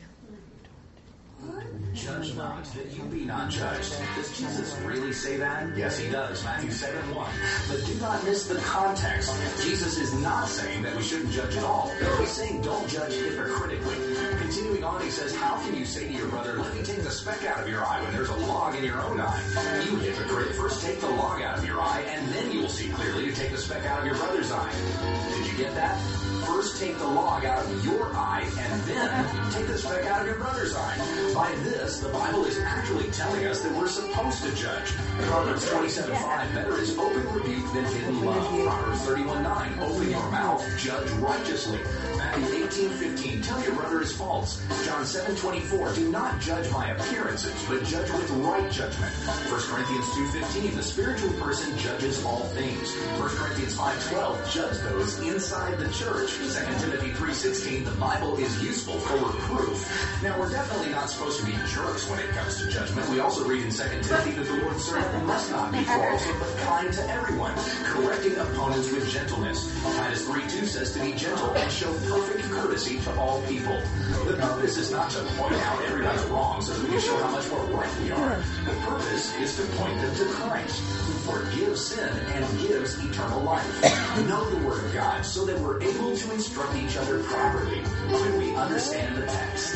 Judge not, that you be not judged. Does Jesus really say that? Yes, he does. Matthew 7:1. But do not miss the context. Jesus is not saying that we shouldn't judge at all. He's saying don't judge hypocritically. Continuing on, he says, how can you say to your brother, let me take the speck out of your eye when there's a log in your own eye? You hypocrite, first take the log out of your eye, and then you will see clearly to take the speck out of your brother's eye. Did you get that? First take the log out of your eye, and then take the speck out of your brother's eye. By this, the Bible is actually telling us that we're supposed to judge. Proverbs 27:5, better is open rebuke than hidden love. Proverbs 31:9, open your mouth, judge righteously. Matthew 18:15, tell your brother his faults. John 7:24, do not judge by appearances, but judge with right judgment. 1 Corinthians 2:15, the spiritual person judges all things. 1 Corinthians 5:12, judge those inside the church. 2 Timothy 3:16, the Bible is useful for reproof. Now, we're definitely not supposed to be jerks when it comes to judgment. We also read in 2 Timothy that the Lord's servant must not be quarrelsome, but kind to everyone, correcting opponents with gentleness. Titus 3:2 says to be gentle and show perfect courtesy to all people. The purpose is not to point out everybody's wrong so that we can show how much more right we are. The purpose is to point them to Christ, who forgives sin and gives eternal life. Know the Word of God so that we're able to instruct each other properly when we understand the text.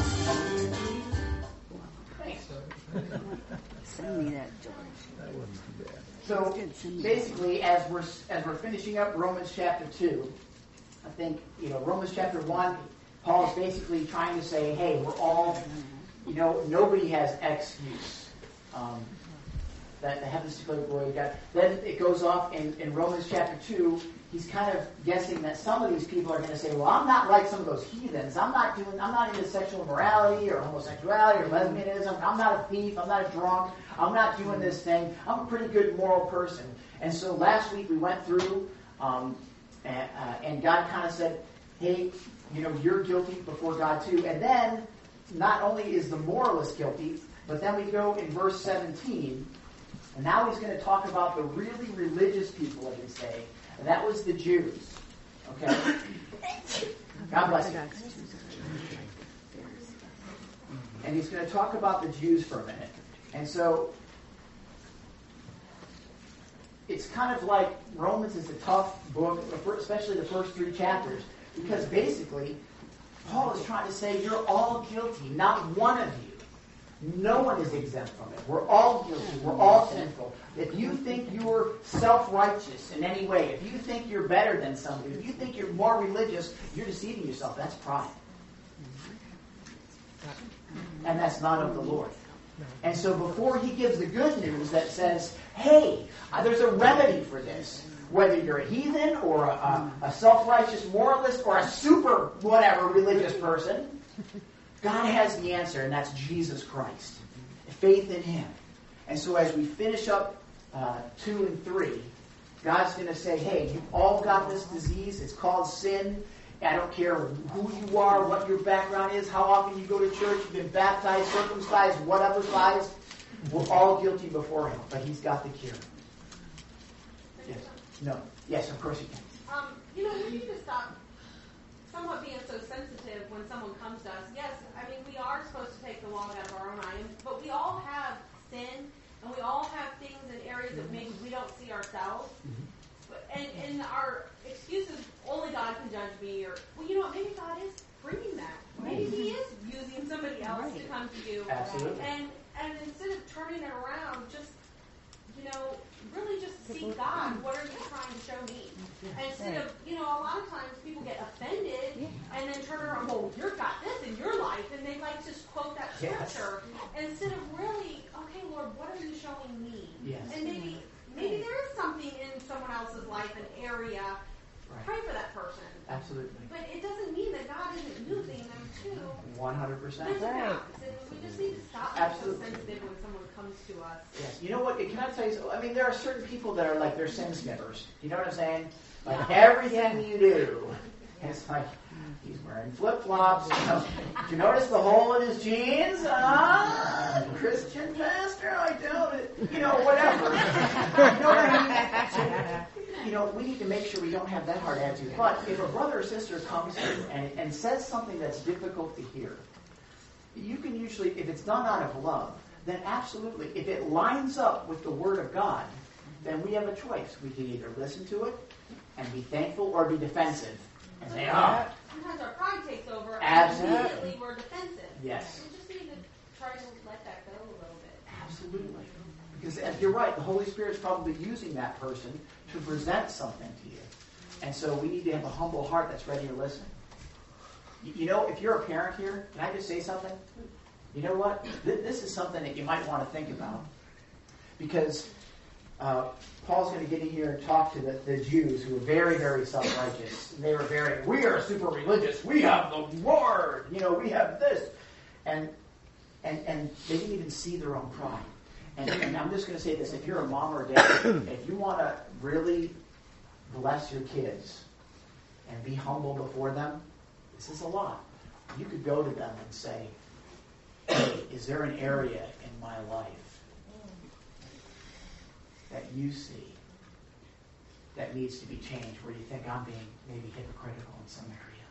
Send me that, George. So basically, as we're finishing up Romans chapter 2, I think Romans chapter 1, Paul is basically trying to say, hey, we're all, nobody has excuse. That the heavens declare the glory of God. Then it goes off in Romans chapter 2. He's kind of guessing that some of these people are going to say, well, I'm not like some of those heathens. I'm not into sexual immorality or homosexuality or lesbianism. I'm not a thief. I'm not a drunk. I'm not doing this thing. I'm a pretty good moral person. And so last week we went through, and God kind of said, hey, you're guilty before God too. And then not only is the moralist guilty, but then we go in verse 17, and now he's going to talk about the really religious people of his day. And that was the Jews. Okay? God bless you. And he's going to talk about the Jews for a minute. And so, it's kind of like Romans is a tough book, especially the first 3 chapters, because basically, Paul is trying to say you're all guilty, not one of you. No one is exempt from it. We're all guilty. We're all sinful. If you think you're self-righteous in any way, if you think you're better than somebody, if you think you're more religious, you're deceiving yourself. That's pride. And that's not of the Lord. And so before he gives the good news that says, hey, there's a remedy for this, whether you're a heathen or a self-righteous moralist or a super whatever religious person, God has the answer, and that's Jesus Christ. Faith in Him. And so as we finish up 2 and 3, God's going to say, hey, you've all got this disease. It's called sin. I don't care who you are, what your background is, how often you go to church, you've been baptized, circumcised, whatever size. We're all guilty before Him, but He's got the cure. Yes. No. Yes, of course you can. We need to stop somewhat being so sensitive when someone comes to us. Yes, I mean, we are supposed to take the log out of our own eye, but we all have sin, and we all have things in areas that maybe we don't see ourselves. And our excuse is, only God can judge me, or, well, maybe God is bringing that. Maybe He is using somebody else to come to you. Absolutely. And instead of turning it around, just, really just seek God. What are you trying to show me? And instead of, a lot of times people get offended and then turn around, well, you've got this in your life, and they like just quote that scripture. Absolutely. But it doesn't mean that God isn't using them too. 100%. With God. We just need to stop being so sensitive when someone comes to us. Yes. You know what? Can I tell you something? I mean, there are certain people that are like, they're sin sniffers. You know what I'm saying? Like, everything you do, it's like, he's wearing flip-flops. Did you notice the hole in his jeans? Christian pastor? I doubt it. You know, whatever. You know what I mean? You know, we need to make sure we don't have that hard attitude. But if a brother or sister comes to you and says something that's difficult to hear, you can usually, if it's done out of love, then absolutely, if it lines up with the Word of God, then we have a choice. We can either listen to it and be thankful or be defensive and say, oh. Sometimes our pride takes over Absolutely. and immediately we're defensive. Yes. We just need to try to let that go a little bit. Absolutely. Because you're right, the Holy Spirit's probably using that person to present something to you. And so we need to have a humble heart that's ready to listen. You know, if you're a parent here, can I just say something? You know what? This is something that you might want to think about. Because Paul's going to get in here and talk to the Jews who were very, very self-righteous. They were we are super religious. We have the Word. You know, we have this. And they didn't even see their own pride. And I'm just going to say this. If you're a mom or a dad, if you want to really bless your kids and be humble before them, this is a lot. You could go to them and say, hey, is there an area in my life that you see that needs to be changed, where you think I'm being maybe hypocritical in some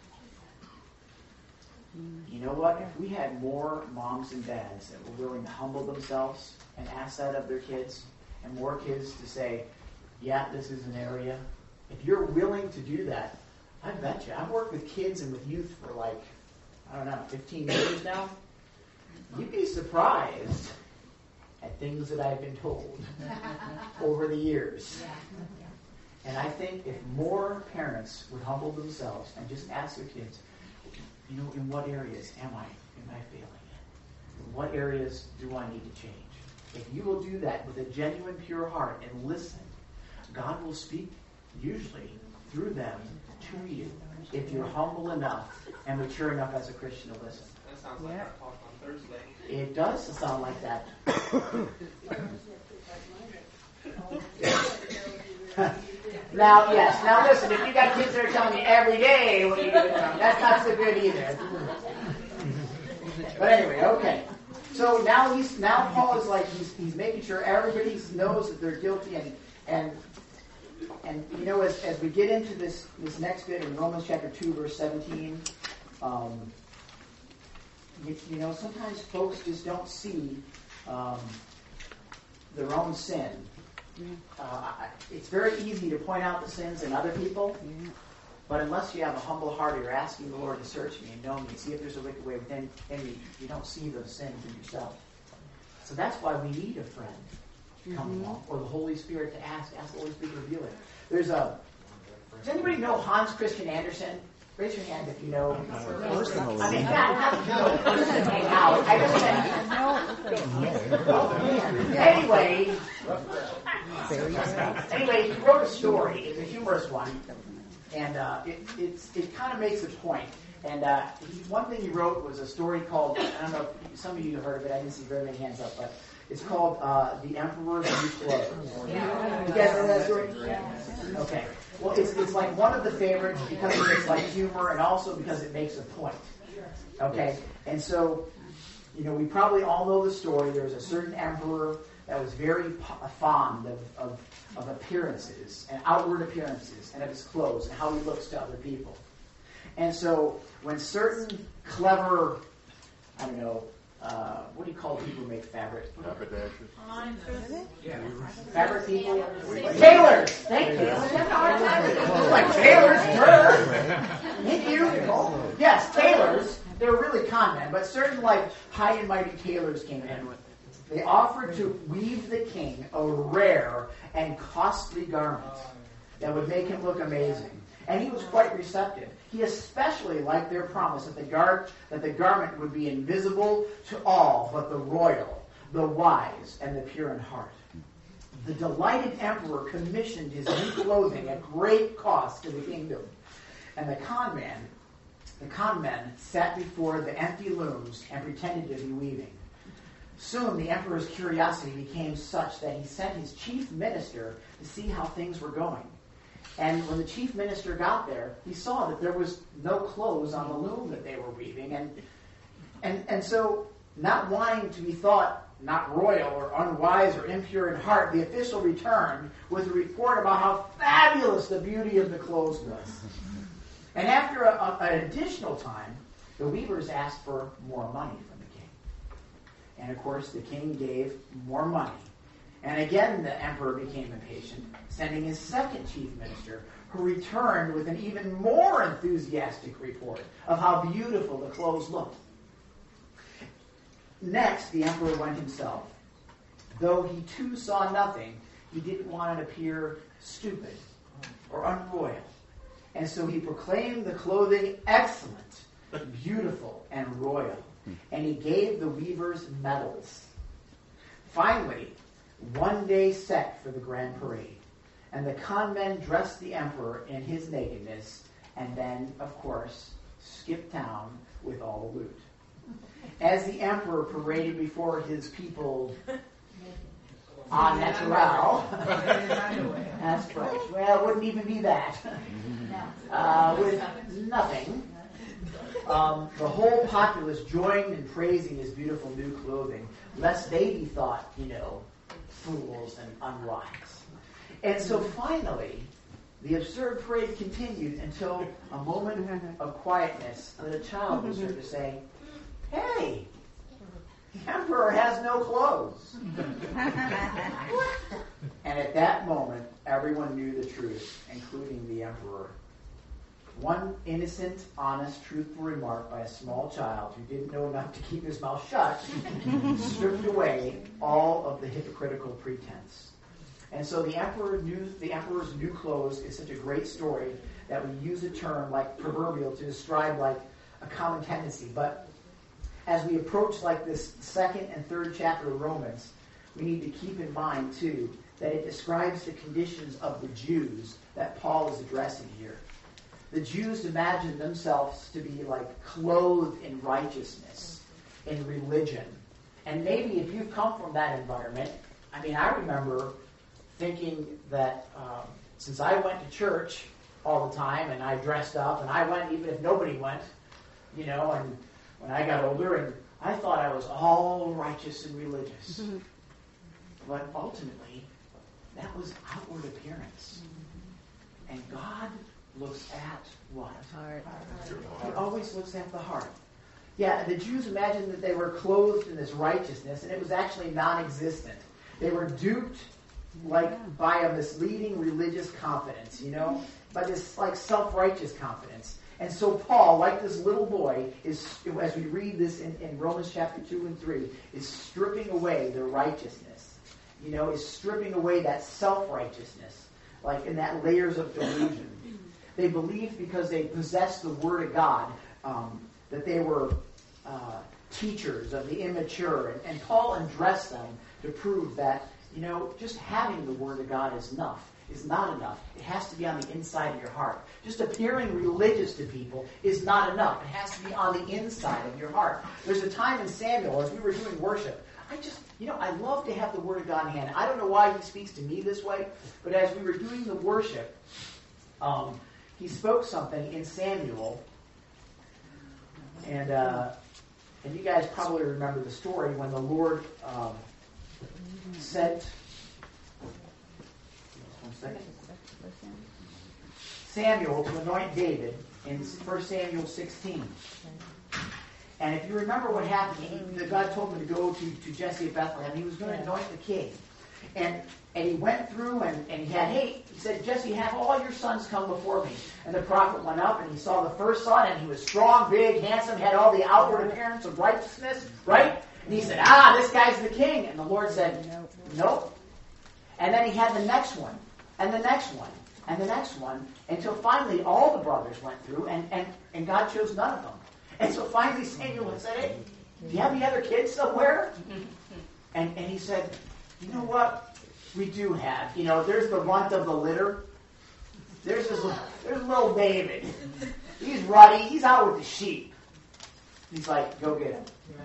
area? You know what? If we had more moms and dads that were willing to humble themselves and ask that of their kids, and more kids to say, yeah, this is an area. If you're willing to do that, I bet you. I've worked with kids and with youth for 15 years now. You'd be surprised at things that I've been told over the years. And I think if more parents would humble themselves and just ask their kids, you know, in what areas am I failing in? In what areas do I need to change? If you will do that with a genuine, pure heart and listen, God will speak usually through them to you if you're humble enough and mature enough as a Christian to listen. That sounds like our talk on Thursday. It does sound like that. Now, yes. Now, listen. If you got kids that are telling you every day what you do, that's not so good either. But anyway, okay. So now Paul is like he's making sure everybody knows that they're guilty, and you know, as we get into this next bit in Romans chapter 2, verse 17. You know, sometimes folks just don't see their own sin. It's very easy to point out the sins in other people, but unless you have a humble heart, you're asking the Lord to search me and know me, see if there's a wicked way within me, you don't see those sins in yourself. So that's why we need a friend to come along, or the Holy Spirit to ask the Holy Spirit to reveal it. Does anybody know Hans Christian Andersen? Raise your hand if you know. Personally. I mean, not hang out. Anyway, he wrote a story. It's a humorous one, and it kind of makes a point. And one thing he wrote was a story called, I don't know if some of you have heard of it. I didn't see very many hands up, but it's called The Emperor's New Clothes. You guys know that story? Okay. Well, it's like one of the favorites because it's like humor and also because it makes a point. Okay? And so, you know, we probably all know the story. There's a certain emperor that was very fond of appearances and outward appearances and of his clothes and how he looks to other people. And so when certain clever, I don't know, what do you call people who make fabric? Yeah. Fabric people? Tailors! Thank you. Like tailors, thank you. Yes, tailors. They're really con men, but certain like high and mighty tailors came in. They offered to weave the king a rare and costly garment that would make him look amazing. And he was quite receptive. He especially liked their promise that the garment would be invisible to all but the royal, the wise, and the pure in heart. The delighted emperor commissioned his new clothing at great cost to the kingdom. And the con men sat before the empty looms and pretended to be weaving. Soon the emperor's curiosity became such that he sent his chief minister to see how things were going. And when the chief minister got there, he saw that there was no clothes on the loom that they were weaving. And so, not wanting to be thought not royal or unwise or impure in heart, the official returned with a report about how fabulous the beauty of the clothes was. And after an additional time, the weavers asked for more money from the king. And of course, the king gave more money. And again, the emperor became impatient, sending his second chief minister, who returned with an even more enthusiastic report of how beautiful the clothes looked. Next, the emperor went himself. Though he too saw nothing, he didn't want to appear stupid or unroyal. And so he proclaimed the clothing excellent, beautiful, and royal. And he gave the weavers medals. Finally, one day set for the grand parade. And the con men dressed the emperor in his nakedness, and then, of course, skipped town with all the loot. As the emperor paraded before his people en natural, that's right. Well, it wouldn't even be that. With nothing, the whole populace joined in praising his beautiful new clothing, lest they be thought, fools and unwise. And so finally, the absurd parade continued until a moment of quietness that a child was heard to say, "Hey, the emperor has no clothes." And at that moment, everyone knew the truth, including the emperor. One innocent, honest, truthful remark by a small child who didn't know enough to keep his mouth shut stripped away all of the hypocritical pretense. And so the emperor's new clothes is such a great story that we use a term like proverbial to describe like a common tendency. But as we approach like this second and third chapter of Romans, we need to keep in mind too that it describes the conditions of the Jews that Paul is addressing here. The Jews imagined themselves to be like clothed in righteousness, in religion. And maybe if you've come from that environment, I remember thinking that since I went to church all the time and I dressed up and I went even if nobody went, and when I got older and I thought I was all righteous and religious. Mm-hmm. But ultimately, that was outward appearance. And God looks at what? Heart. He always looks at the heart. Yeah, the Jews imagined that they were clothed in this righteousness, and it was actually non-existent. They were duped by a misleading religious confidence, by this self-righteous confidence. And so Paul, like this little boy, is, as we read this in Romans chapter 2 and 3, is stripping away their righteousness. Is stripping away that self-righteousness, in that layers of delusion. They believed because they possessed the Word of God that they were teachers of the immature. And Paul addressed them to prove that, just having the Word of God is not enough. It has to be on the inside of your heart. Just appearing religious to people is not enough. It has to be on the inside of your heart. There's a time in Samuel, as we were doing worship, I love to have the Word of God in hand. I don't know why he speaks to me this way, but as we were doing the worship, he spoke something in Samuel, and you guys probably remember the story when the Lord sent Samuel to anoint David in 1 Samuel 16. And if you remember what happened, God told him to go to Jesse at Bethlehem. He was going to anoint the king. And he went through and he said, Jesse, have all your sons come before me. And the prophet went up and he saw the first son, and he was strong, big, handsome, had all the outward appearance of righteousness, right? And he said, this guy's the king. And the Lord said, nope. And then he had the next one, and the next one, and the next one, until finally all the brothers went through, and God chose none of them. And so finally Samuel said, hey, do you have any other kids somewhere? And he said, you know what? We do have. There's the runt of the litter. There's there's little David. He's ruddy. He's out with the sheep. He's like, go get him.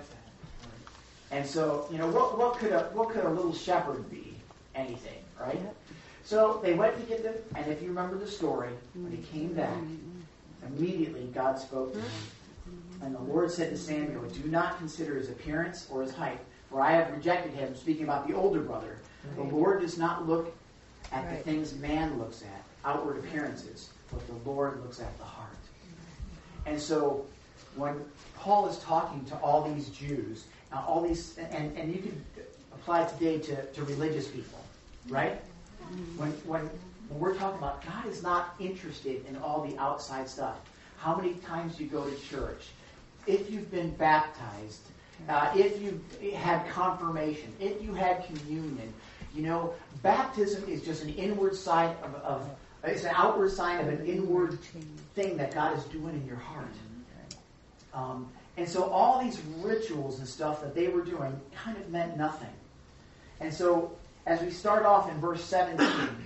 And so, what could a little shepherd be? Anything, right? So they went to get them, and if you remember the story, when he came back, immediately God spoke to him. And the Lord said to Samuel, do not consider his appearance or his height, for I have rejected him, speaking about the older brother. The Lord does not look at the things man looks at, outward appearances, but the Lord looks at the heart. And so when Paul is talking to all these Jews, all these, and you could apply it today to religious people, right? When we're talking about God is not interested in all the outside stuff. How many times you go to church, if you've been baptized, if you've had confirmation, if you had communion, baptism is just an inward sign it's an outward sign of an inward thing that God is doing in your heart. And so all these rituals and stuff that they were doing kind of meant nothing. And so as we start off in verse 17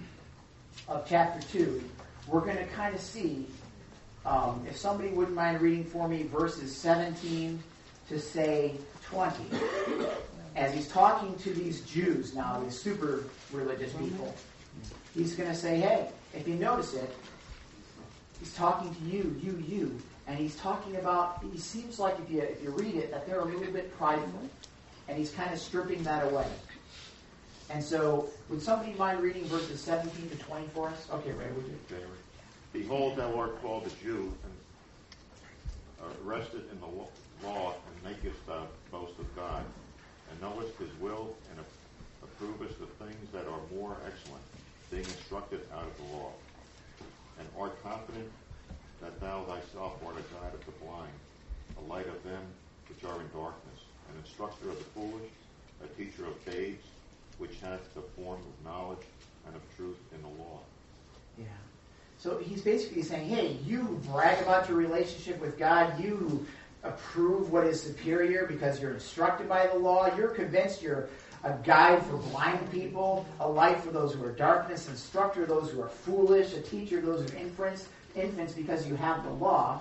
of chapter 2, we're going to kind of see, if somebody wouldn't mind reading for me verses 17 to say 20. As he's talking to these Jews now, these super religious people, he's going to say, hey, if you notice it, he's talking to you, and he's talking about, he seems like if you read it, that they're a little bit prideful, and he's kind of stripping that away. And so, would somebody mind reading verses 17 to 20 for us? Okay, Ray, would you? Behold, thou art called a Jew, and rested in the law, and makest boast of God, and knowest his will, and approvest the things that are more excellent, being instructed out of the law, and art confident that thou thyself art a guide of the blind, a light of them which are in darkness, an instructor of the foolish, a teacher of babes, which hath the form of knowledge and of truth in the law. Yeah. So he's basically saying, hey, you who brag about your relationship with God, you who approve what is superior because you're instructed by the law, you're convinced you're a guide for blind people, a light for those who are darkness, instructor of those who are foolish, a teacher of those who are infants because you have the law.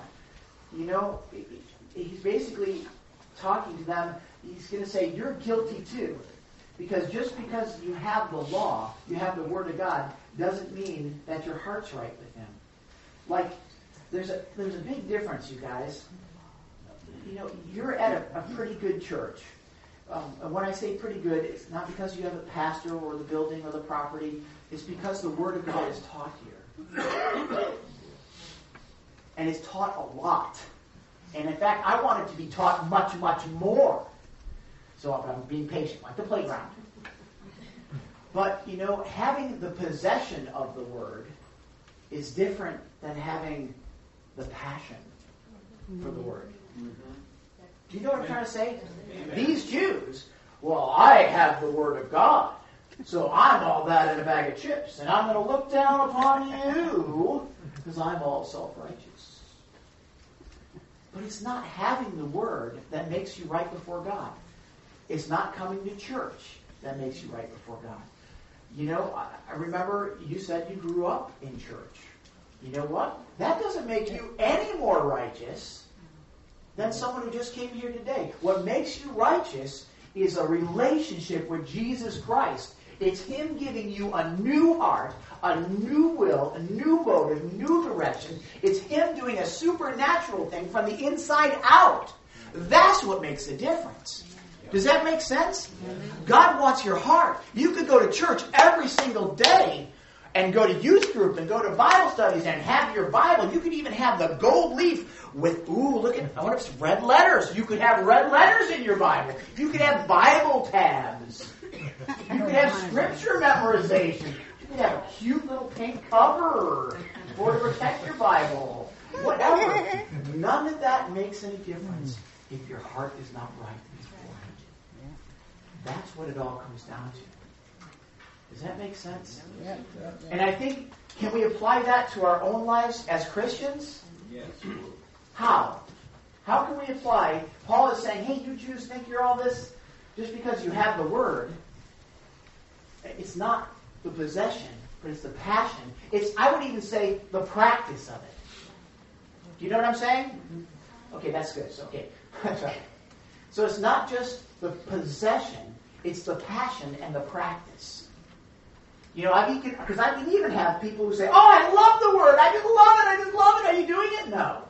He's basically talking to them. He's going to say, you're guilty too. Because just because you have the law, you have the Word of God, doesn't mean that your heart's right with Him. Like, there's a big difference, you guys. You're at a pretty good church. And when I say pretty good, it's not because you have a pastor or the building or the property. It's because the Word of God is taught here. And it's taught a lot. And in fact, I want it to be taught much, much more. So I'm being patient, like the playground. But, having the possession of the Word is different than having the passion for the Word. Mm-hmm. Do you know what I'm trying to say? Amen. These Jews, well, I have the Word of God, so I'm all that in a bag of chips, and I'm going to look down upon you because I'm all self-righteous. But it's not having the Word that makes you right before God. It's not coming to church that makes you right before God. I remember you said you grew up in church. You know what? That doesn't make you any more righteous than someone who just came here today. What makes you righteous is a relationship with Jesus Christ. It's Him giving you a new heart, a new will, a new motive, new direction. It's Him doing a supernatural thing from the inside out. That's what makes the difference. Does that make sense? God wants your heart. You could go to church every single day and go to youth group and go to Bible studies and have your Bible. You could even have the gold leaf with, look at, I wonder if it's red letters. You could have red letters in your Bible. You could have Bible tabs. You could have scripture memorization. You could have a cute little pink cover to protect your Bible. Whatever. None of that makes any difference if your heart is not right. That's what it all comes down to. Does that make sense? Yeah. And I think, can we apply that to our own lives as Christians? Yes. How? How can we apply? Paul is saying, hey, you Jews think you're all this just because you have the Word. It's not the possession but it's the passion. It's, I would even say, the practice of it. Do you know what I'm saying? Okay, that's good. So, okay. So it's not just the possession, it's the passion and the practice. You know, because I can even have people who say, "Oh, I love the Word. I just love it. I just love it. Are you doing it?" No.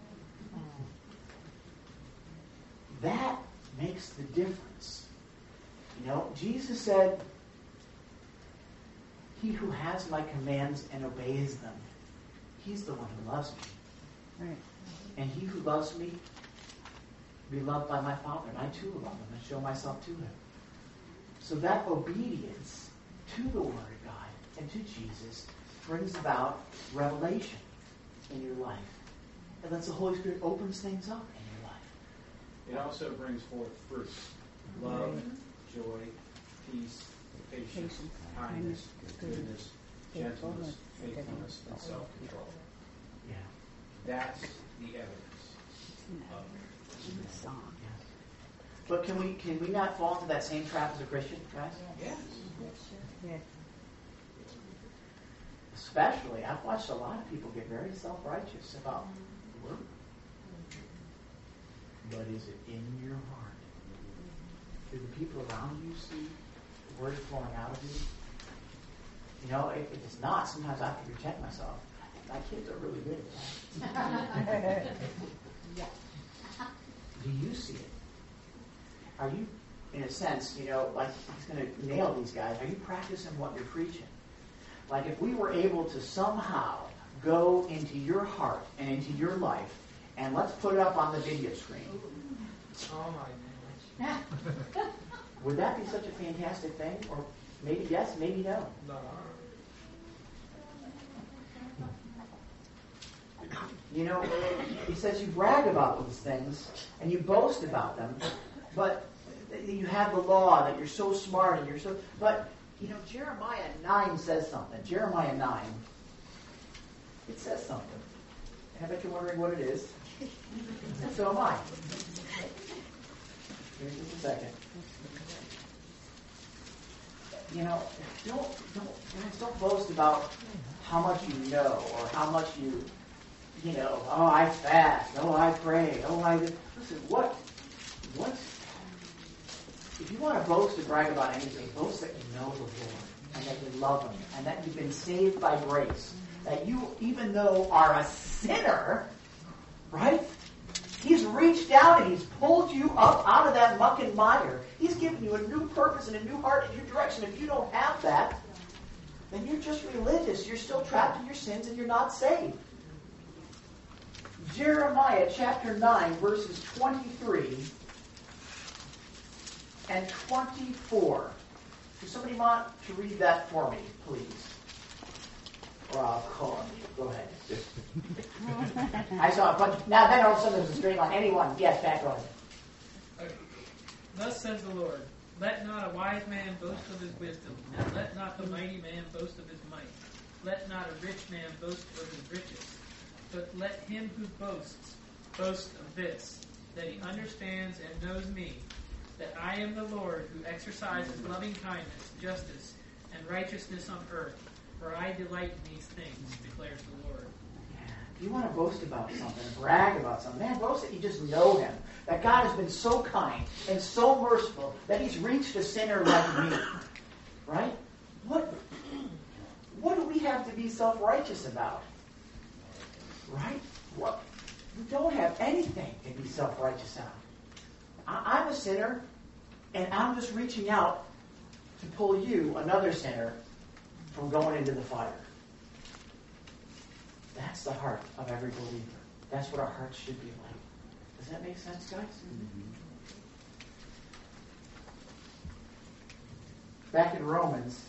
That makes the difference. You know, Jesus said, "He who has my commands and obeys them, he's the one who loves me. Right. And he who loves me will be loved by my Father, and I too will love him and show myself to him." So that obedience to the Word of God and to Jesus brings about revelation in your life. And that's the Holy Spirit opens things up in your life. It also brings forth fruit. Love, joy, peace, patience, kindness, goodness, gentleness, faithfulness, and self-control. Yeah. That's the evidence of it. But can we not fall into that same trap as a Christian, guys? Yes. Yeah. Especially, I've watched a lot of people get very self-righteous about the Word. But is it in your heart? Do the people around you see the Word flowing out of you? You know, if it's not, sometimes I have to protect myself. My kids are really good at that. Yeah. Do you see it? Are you, in a sense, you know, like he's going to nail these guys, are you practicing what you're preaching? Like if we were able to somehow go into your heart and into your life, and let's put it up on the video screen. Oh my gosh. Would that be such a fantastic thing? Or maybe yes, maybe no. No. You know, he says you brag about these things and you boast about them, but you have the law that you're so smart and you're so. But you know, Jeremiah 9 says something. Jeremiah 9. It says something. And I bet you're wondering what it is. And so am I. Here's just a second. You know, don't boast about how much you know or how much you know, oh, I fast, oh, I pray, oh, I do. Listen, what, if you want to boast or brag about anything, boast that you know the Lord and that you love Him and that you've been saved by grace, that you, even though are a sinner, right? He's reached out and He's pulled you up out of that muck and mire. He's given you a new purpose and a new heart and a new direction. If you don't have that, then you're just religious. You're still trapped in your sins and you're not saved. Jeremiah chapter 9, verses 23 and 24. Does somebody want to read that for me, please? Or I'll call on you. Go ahead. I saw a bunch. Now then all of a sudden there's a straight line. Anyone? Yes, Pat, go ahead. Okay. Thus says the Lord, let not a wise man boast of his wisdom, and let not the mighty man boast of his might. Let not a rich man boast of his riches. But let him who boasts boast of this, that he understands and knows me, that I am the Lord who exercises loving kindness, justice, and righteousness on earth, for I delight in these things, declares the Lord. If you want to boast about something, brag about something, man, boast that you just know Him, that God has been so kind and so merciful that He's reached a sinner like me. Right? What do we have to be self-righteous about? Right? What? We don't have anything to be self-righteous about. I'm a sinner, and I'm just reaching out to pull you, another sinner, from going into the fire. That's the heart of every believer. That's what our hearts should be like. Does that make sense, guys? Mm-hmm. Back in Romans,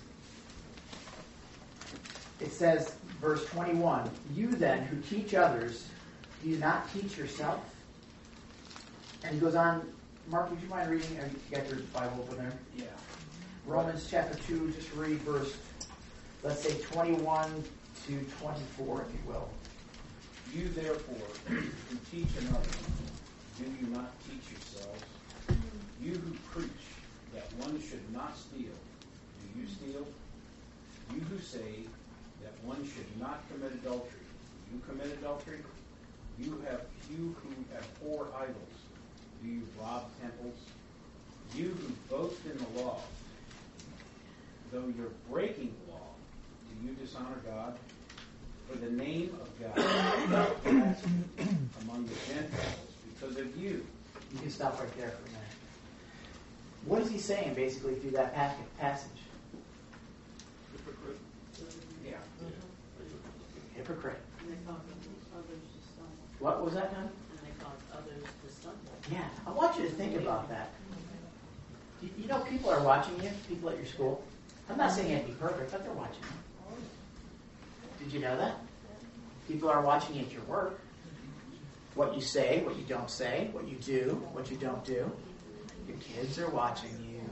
it says, verse 21, you then who teach others, do you not teach yourself? And he goes on, Mark, would you mind reading? You got your Bible open there? Yeah. Romans chapter 2, just read verse, let's say 21 to 24, if you will. You therefore who teach another, do you not teach yourselves? You who preach that one should not steal, do you steal? You who say that one should not commit adultery, do you commit adultery? You who abhor idols, do you rob temples? You who boast in the law, though you're breaking the law, do you dishonor God? For the name of God is blasphemed among the Gentiles because of you. You can stop right there for a minute. What is he saying basically through that passage? Hypocrite. Yeah. Hypocrite. And they called others to stumble. What was that, Tom? And they called others to stumble. Yeah, I want you to think about that. You know people are watching you, people at your school. I'm not saying you have to be perfect, but they're watching you. Did you know that? People are watching you at your work. What you say, what you don't say, what you do, what you don't do. Your kids are watching you.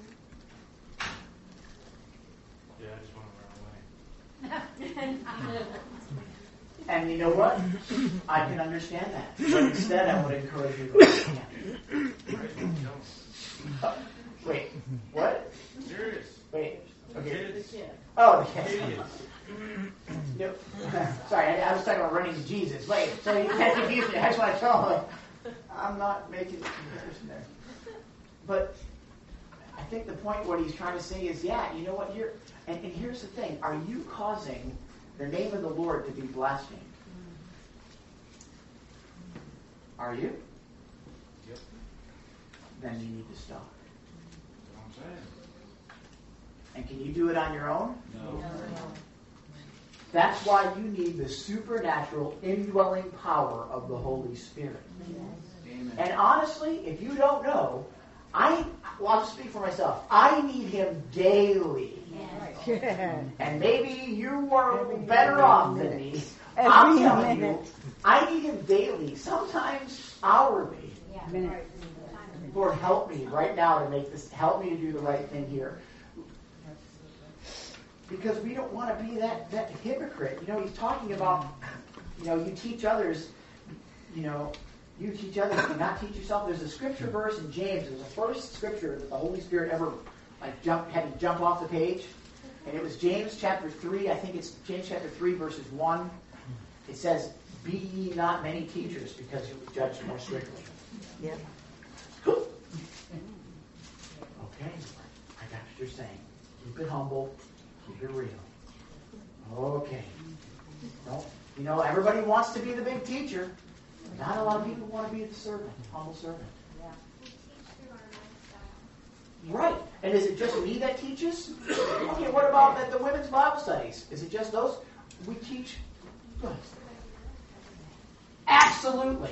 Yeah, I just want to run away. And you know what? I can understand that. But instead, I would encourage you to go again. Wait, what? Serious. Wait. Okay. Kids. Oh, the kids. Idiots. Nope. Sorry, I was talking about running to Jesus. Wait, so you can't confuse me. I just want to tell him, I'm not making the comparison there. But I think the point, what he's trying to say is, yeah, you know what, and here's the thing. Are you causing the name of the Lord to be blasphemed? Are you? Yep. Then you need to stop. That's what I'm saying. And can you do it on your own? No. That's why you need the supernatural indwelling power of the Holy Spirit. Amen. And honestly, if you don't know, I'll speak for myself. I need Him daily. And maybe you are better off than me. I'm telling you, I need Him daily, sometimes hourly. Lord, help me right now to make this, help me to do the right thing here. Because we don't want to be that hypocrite. You know, he's talking about, you teach others, you teach others, you not teach yourself. There's a scripture verse in James. It was the first scripture that the Holy Spirit ever had to jump off the page. And it was James chapter 3. I think it's James chapter 3, verses 1. It says, "Be ye not many teachers, because you will be judged more strictly." Yep. Okay. I got what you're saying. Keep it humble. Keep it real. Okay. No, everybody wants to be the big teacher. Not a lot of people want to be the servant, humble servant. We teach through our lifestyle. Right. And is it just me that teaches? Okay, what about the women's Bible studies? Is it just those? We teach. Good. Absolutely.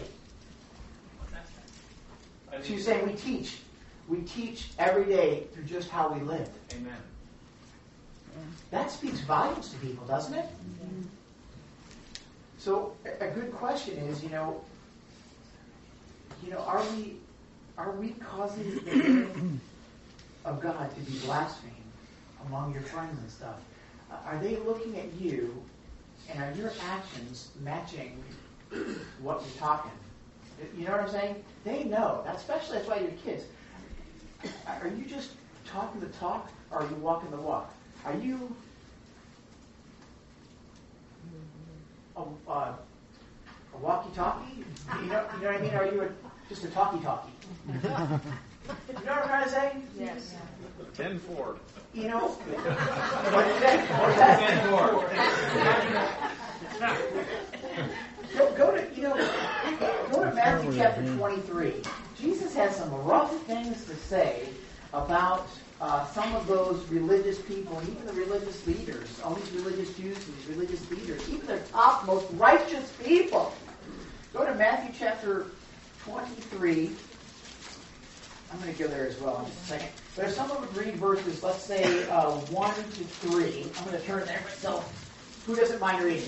So you're saying we teach. We teach every day through just how we live. Amen. That speaks volumes to people, doesn't it? So a good question is, are we causing the name of God to be blasphemed among your friends and stuff? Are they looking at you, and are your actions matching what you're talking? You know what I'm saying? They know. Especially that's why your kids. Are you just talking the talk, or are you walking the walk? Are you a walkie-talkie? You know what I mean? Are you just a talkie-talkie? You know what I'm trying to say? Yes. 10-4. You know? What did you say? Go to Matthew chapter 23. Jesus has some rough things to say about some of those religious people, and even the religious leaders, all these religious Jews and these religious leaders, even their top, most righteous people. Go to Matthew chapter 23. I'm going to go there as well in just a second. But if someone would read verses, let's say 1 to 3, I'm going to turn there myself. Who doesn't mind reading?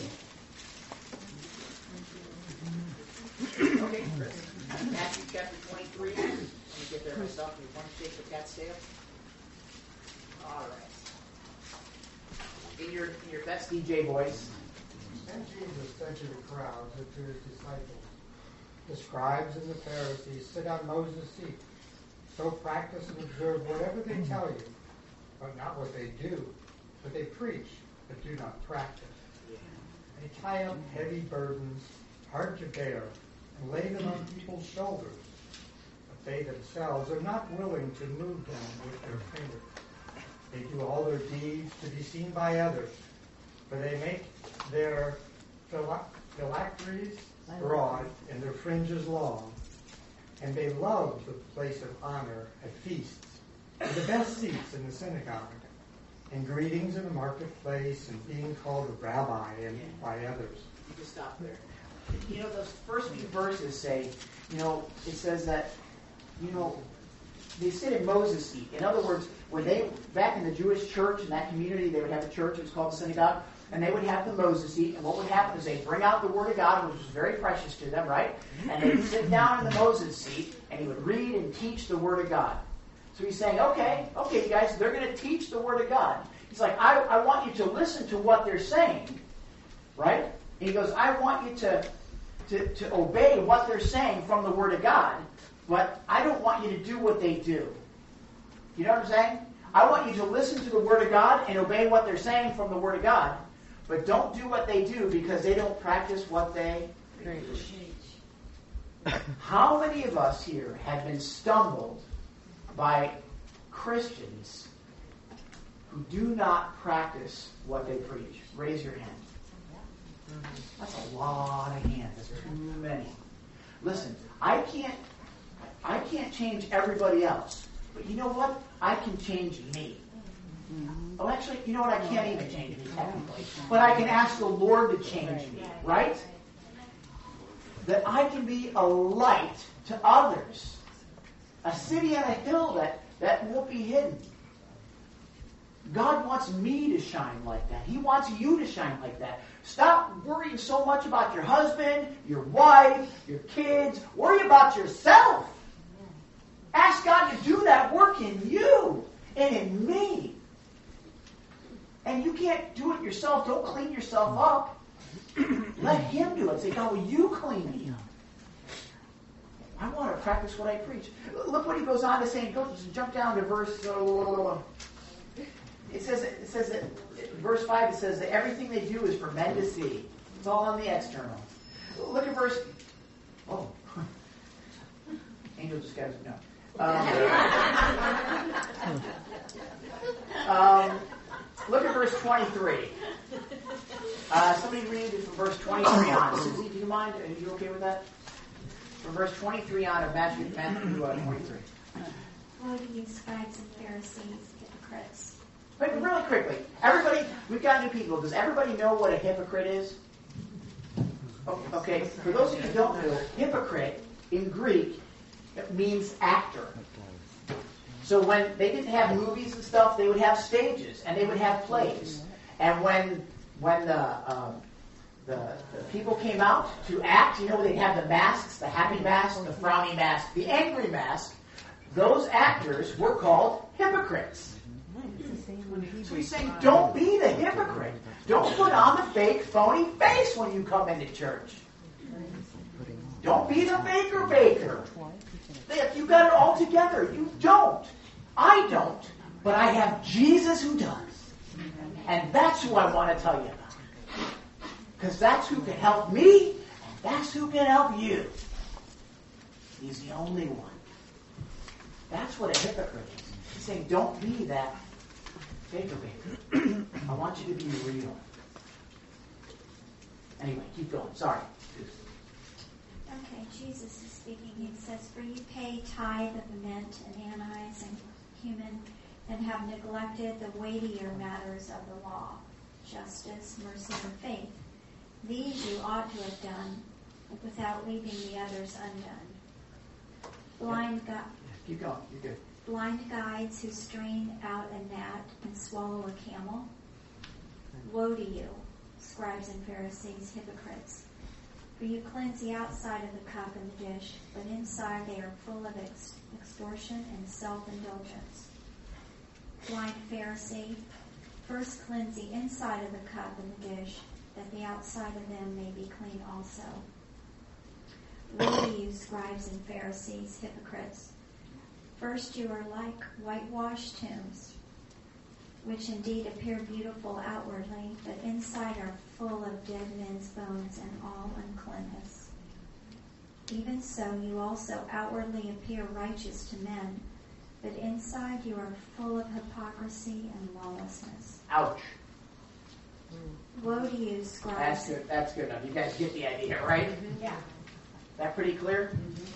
Okay, Chris. Matthew chapter 23. Let me get there myself. You want to shake the cat's tail? All right. In your best DJ voice. And Jesus said to the crowds and to his disciples, "The scribes and the Pharisees sit on Moses' seat. So practice and observe whatever they tell you, but not what they do, but they preach, but do not practice. They tie up heavy burdens, hard to bear, and lay them on people's shoulders. But they themselves are not willing to move them with their finger. They do all their deeds to be seen by others, for they make their phylacteries broad and their fringes long, and they love the place of honor at feasts, and the best seats in the synagogue, and greetings in the marketplace, and being called a rabbi and by others. You can stop there. You know, those first few verses say, it says that, they sit in Moses' seat. In other words, when they, back in the Jewish church, in that community, they would have a church, it was called the synagogue, and they would have the Moses seat, and what would happen is they'd bring out the Word of God, which was very precious to them, right? And they'd sit down in the Moses seat, and he would read and teach the Word of God. So he's saying, okay, you guys, they're going to teach the Word of God. He's like, I want you to listen to what they're saying, right? And he goes, I want you to obey what they're saying from the Word of God, but I don't want you to do what they do. You know what I'm saying? I want you to listen to the Word of God and obey what they're saying from the Word of God, but don't do what they do because they don't practice what they preach. How many of us here have been stumbled by Christians who do not practice what they preach? Raise your hand. That's a lot of hands. That's too many. Listen, I can't change everybody else. But you know what? I can change me. Oh, actually, you know what? I can't even change me technically. But I can ask the Lord to change me, right? That I can be a light to others. A city on a hill that won't be hidden. God wants me to shine like that. He wants you to shine like that. Stop worrying so much about your husband, your wife, your kids. Worry about yourself. Ask God to do that work in you and in me. And you can't do it yourself. Don't clean yourself up. Let Him do it. Say, God, will you clean me up? I want to practice what I preach. Look what he goes on to say. Go jump down to verse. It says that verse 5. It says that everything they do is for men to see. It's all on the external. Look at verse. Oh, Angel just got his no. Look at verse 23. Somebody read it from verse 23 on. Susie, do you mind? Are you okay with that? From verse 23 on of Matthew 23. Woe to you, scribes and Pharisees, hypocrites. But really quickly, everybody, we've got new people. Does everybody know what a hypocrite is? Okay, for those of you who don't know, hypocrite in Greek means actor. So when they didn't have movies and stuff, they would have stages and they would have plays. And when the people came out to act, they'd have the masks, the happy mask, the frowny mask, the angry mask. Those actors were called hypocrites. So he's saying, don't be the hypocrite. Don't put on the fake, phony face when you come into church. Don't be the faker baker. If you got it all together, you don't. I don't. But I have Jesus who does. And that's who I want to tell you about. Because that's who can help me, and that's who can help you. He's the only one. That's what a hypocrite is. He's saying, don't be that faker baker. I want you to be real. Anyway, keep going. Sorry. Okay, Jesus is speaking. He says, for you pay tithe of mint and anise and cumin, and have neglected the weightier matters of the law, justice, mercy, and faith. These you ought to have done without leaving the others undone. Keep going. You're good. Blind guides who strain out a gnat and swallow a camel. Woe to you, scribes and Pharisees, hypocrites! For you cleanse the outside of the cup and the dish, but inside they are full of extortion and self-indulgence. Blind Pharisee, first cleanse the inside of the cup and the dish, that the outside of them may be clean also. Woe to you, scribes and Pharisees, hypocrites! First you are like whitewashed tombs, which indeed appear beautiful outwardly, but inside are full of dead men's bones and all uncleanness. Even so, you also outwardly appear righteous to men, but inside you are full of hypocrisy and lawlessness. Ouch. Woe to you, scribes. That's good enough. You guys get the idea, right? Mm-hmm. Yeah. That pretty clear?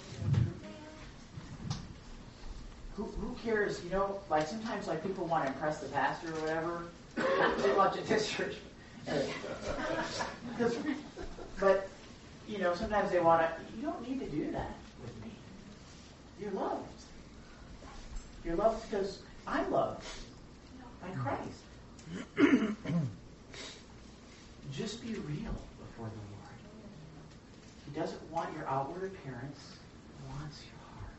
Who cares? You know, like sometimes like people want to impress the pastor or whatever. They watch at this church. But, you know, sometimes they want to, you don't need to do that with me. You're loved. You're loved because I'm loved by Christ. Just be real before the Lord. He doesn't want your outward appearance. He wants your heart.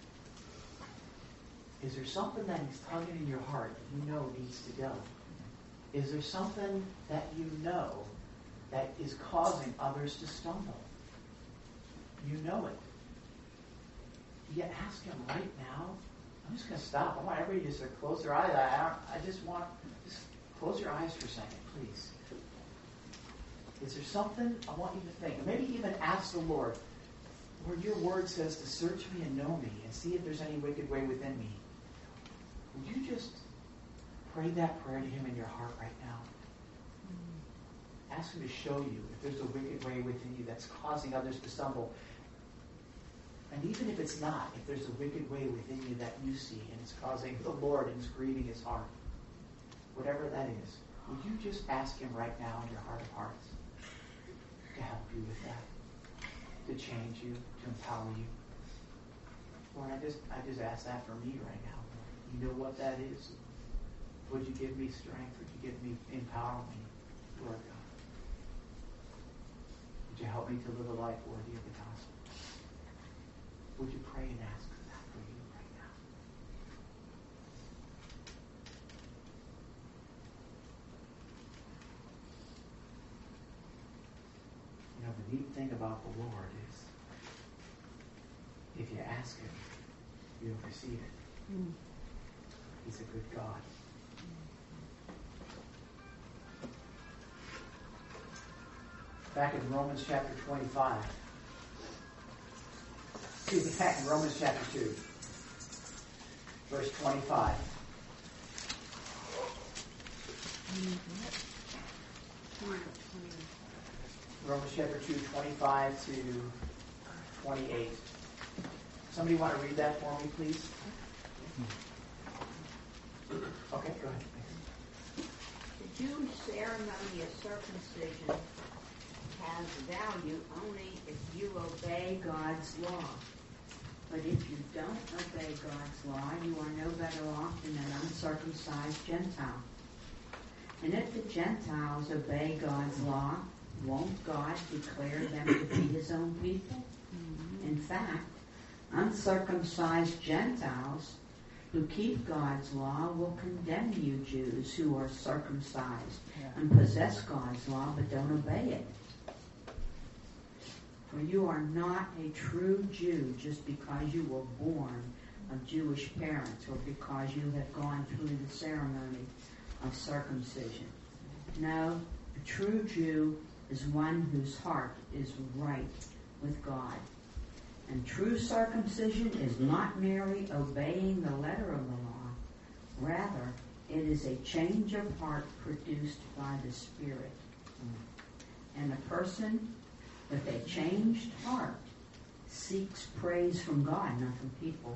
Is there something that he's tugging in your heart that you know needs to go? Is there something that you know that is causing others to stumble? You know it. You ask him right now. I'm just going to stop. I want everybody just to close their eyes. I just close your eyes for a second, please. Is there something I want you to think? Maybe even ask the Lord, Lord, your word says to search me and know me and see if there's any wicked way within me. Would you just pray that prayer to him in your heart right now? Ask him to show you if there's a wicked way within you that's causing others to stumble. And even if it's not, if there's a wicked way within you that you see and it's causing the Lord and it's grieving his heart, whatever that is, would you just ask him right now in your heart of hearts to help you with that, to change you, to empower you? Lord, I just ask that for me right now. You know what that is? Would you give me strength? Would you give me, empower me, Lord God? Would you help me to live a life worthy of the gospel? Would you pray and ask that for you right now? You know, the neat thing about the Lord is, if you ask him, you'll receive it. He's a good God. Back in Romans chapter 25. Excuse me, back in Romans chapter 2. Verse 25. Romans chapter 2, 25 to 28. Somebody want to read that for me, please? Okay, go ahead. The Jewish ceremony of circumcision has value only if you obey God's law. But if you don't obey God's law, you are no better off than an uncircumcised Gentile. And if the Gentiles obey God's law, won't God declare them to be his own people? In fact, uncircumcised Gentiles who keep God's law will condemn you Jews who are circumcised and possess God's law but don't obey it. For you are not a true Jew just because you were born of Jewish parents or because you have gone through the ceremony of circumcision. No, a true Jew is one whose heart is right with God. And true circumcision is not merely obeying the letter of the law. Rather, it is a change of heart produced by the Spirit. And a person with a changed heart seeks praise from God, not from people.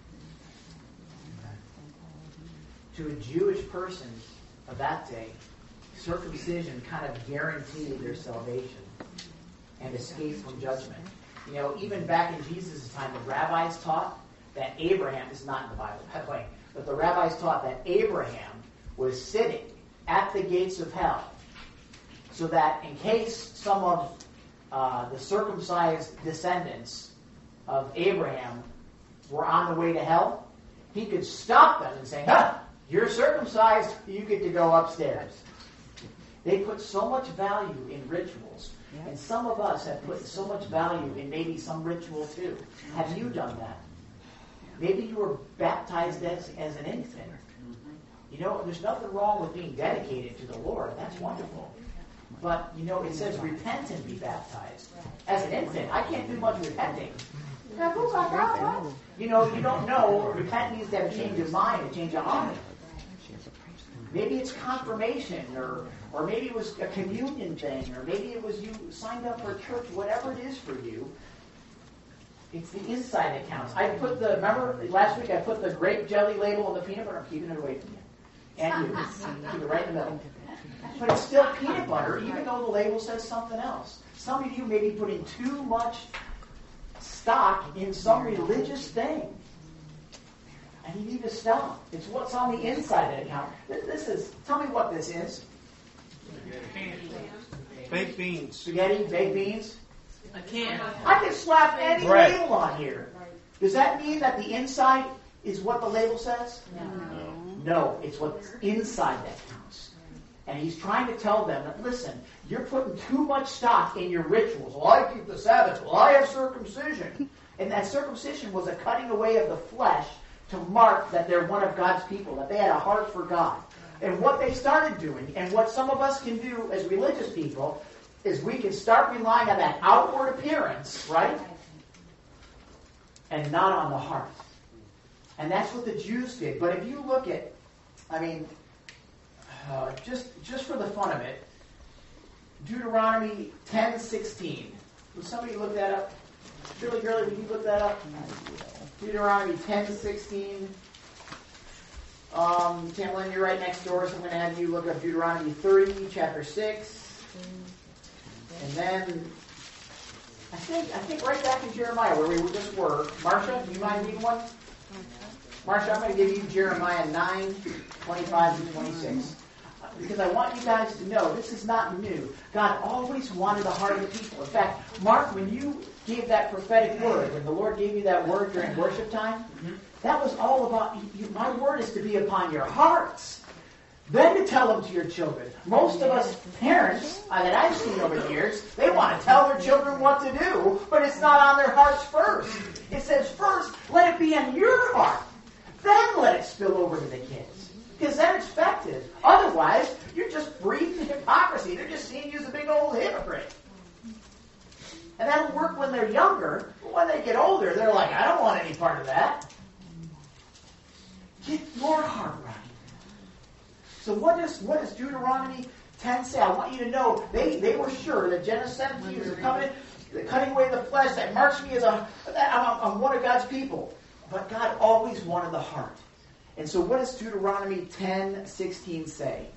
To a Jewish person of that day, circumcision kind of guaranteed their salvation and escape from judgment. You know, even back in Jesus' time, the rabbis taught that Abraham, this is not in the Bible, by the way, but the rabbis taught that Abraham was sitting at the gates of hell so that in case some of the circumcised descendants of Abraham were on the way to hell, he could stop them and say, you're circumcised, you get to go upstairs. They put so much value in rituals. And some of us have put so much value in maybe some ritual too. Have you done that? Maybe you were baptized as an infant. You know, there's nothing wrong with being dedicated to the Lord. That's wonderful. But, you know, it says repent and be baptized. As an infant, I can't do much repenting. You know, you don't know. Repent means to have a change of mind, a change of heart. Maybe it's confirmation, or maybe it was a communion thing, or maybe it was you signed up for a church, whatever it is for you. It's the inside that counts. Remember last week I put the grape jelly label on the peanut butter? I'm keeping it away from you. And you. Keep it right in the middle. But it's still peanut butter, even though the label says something else. Some of you may be putting too much stock in some religious thing. And you need to stop. It's what's on the inside that counts. Tell me what this is. Baked beans. Spaghetti, baked beans. I can slap any label on here. Does that mean that the inside is what the label says? No, it's what's inside that counts. And he's trying to tell them that, listen, you're putting too much stock in your rituals. Well, I keep the Sabbath. Well, I have circumcision. And that circumcision was a cutting away of the flesh to mark that they're one of God's people, that they had a heart for God. And what they started doing, and what some of us can do as religious people, is we can start relying on that outward appearance, right? And not on the heart. And that's what the Jews did. But if you look at, just for the fun of it, Deuteronomy 10:16. Would somebody look that up? Shirley Gurley, would you look that up? Deuteronomy 10:16. Tamlin, you're right next door, so I'm going to have you look up Deuteronomy 30, chapter 6. And then, I think right back in Jeremiah, where we just were. Marcia, do you mind reading one? Marcia, I'm going to give you Jeremiah 9, 25 and 26. Because I want you guys to know, this is not new. God always wanted the heart of the people. In fact, Mark, when you gave that prophetic word, when the Lord gave you that word during worship time, that was all about, my word is to be upon your hearts. Then to tell them to your children. Most of us parents that I've seen over the years, they want to tell their children what to do, but it's not on their hearts first. It says first, let it be on your heart. Then let it spill over to the kids. Because then it's effective. Otherwise, you're just breeding hypocrisy. They're just seeing you as a big old hypocrite. And that'll work when they're younger, but when they get older, they're like, I don't want any part of that. Get your heart right. So what does Deuteronomy 10 say? I want you to know they were sure that Genesis 17 was coming, cutting away the flesh that marks me as I'm one of God's people. But God always wanted the heart. And so what does Deuteronomy 10:16 say?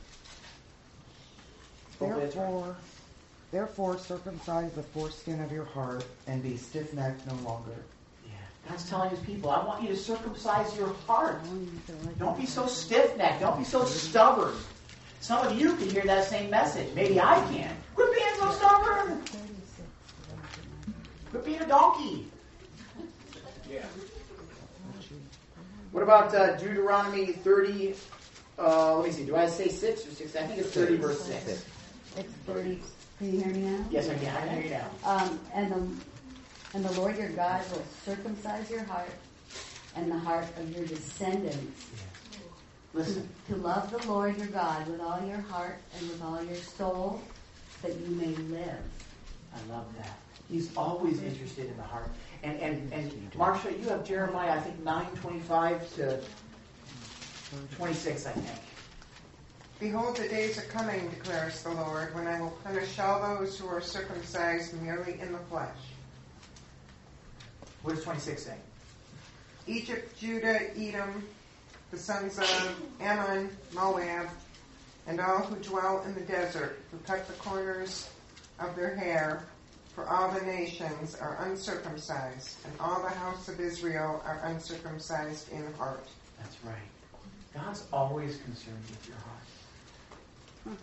Therefore circumcise the foreskin of your heart and be stiff-necked no longer. Yeah. God's telling his people, I want you to circumcise your heart. Don't be so stiff-necked. Don't be so stubborn. Some of you can hear that same message. Maybe I can. Quit being so stubborn. Quit being a donkey. Yeah. What about Deuteronomy 30? Let me see. Do I say 6 or 6? I think it's 30 verse 6. It's 30. Can you hear me now? Yes, I can. I can hear you now. And the Lord your God will circumcise your heart and the heart of your descendants. Listen. To love the Lord your God with all your heart and with all your soul, that you may live. I love that. He's always interested in the heart. And Marcia, you have Jeremiah, I think 9:25 to 26, I think. Behold, the days are coming, declares the Lord, when I will punish all those who are circumcised merely in the flesh. What does 26 say? Egypt, Judah, Edom, the sons of Ammon, Moab, and all who dwell in the desert, who cut the corners of their hair, for all the nations are uncircumcised, and all the house of Israel are uncircumcised in heart. That's right. God's always concerned with your heart.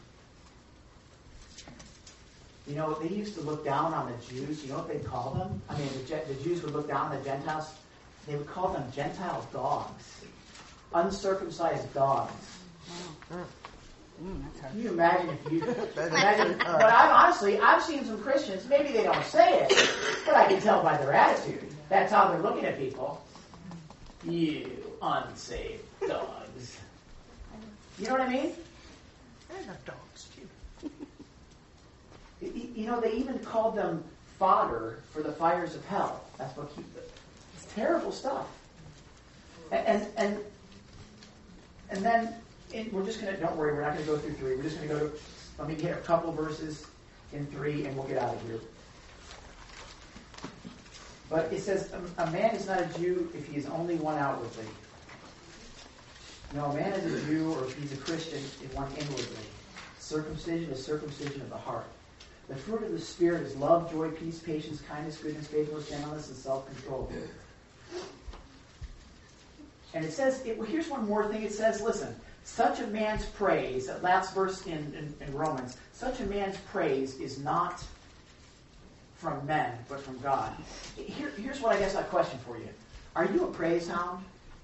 You know, they used to look down on the Jews. You know what they called them? I mean, the Jews would look down on the Gentiles. They would call them Gentile dogs. Uncircumcised dogs. Can you imagine if you... Imagine, but I've seen some Christians, maybe they don't say it, but I can tell by their attitude. That's how they're looking at people. You unsaved dogs. You know what I mean? I have dogs too. You know, they even called them fodder for the fires of hell. That's what keep it. It's terrible stuff. And then we're just gonna, don't worry, we're not gonna go through 3. We're just gonna go to, let me get a couple verses in 3 and we'll get out of here. But it says, a man is not a Jew if he is only one outwardly. No, a man is a Jew, or if he's a Christian, if one inwardly. Circumcision is circumcision of the heart. The fruit of the Spirit is love, joy, peace, patience, kindness, goodness, faithfulness, gentleness, and self-control. And it says, here's one more thing. It says, listen, such a man's praise, that last verse in Romans, such a man's praise is not from men, but from God. Here's what I guess I question for you. Are you a praise hound?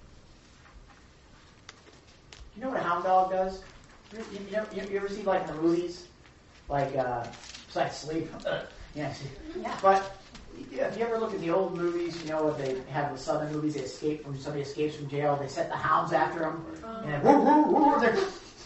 You know what a hound dog does? You ever see, like, in the movies? Like, it's like sleep. Yeah. But if you ever look at the old movies, you know what they have, the Southern movies, somebody escapes from jail, they set the hounds after them, and woo, woo, woo, they're...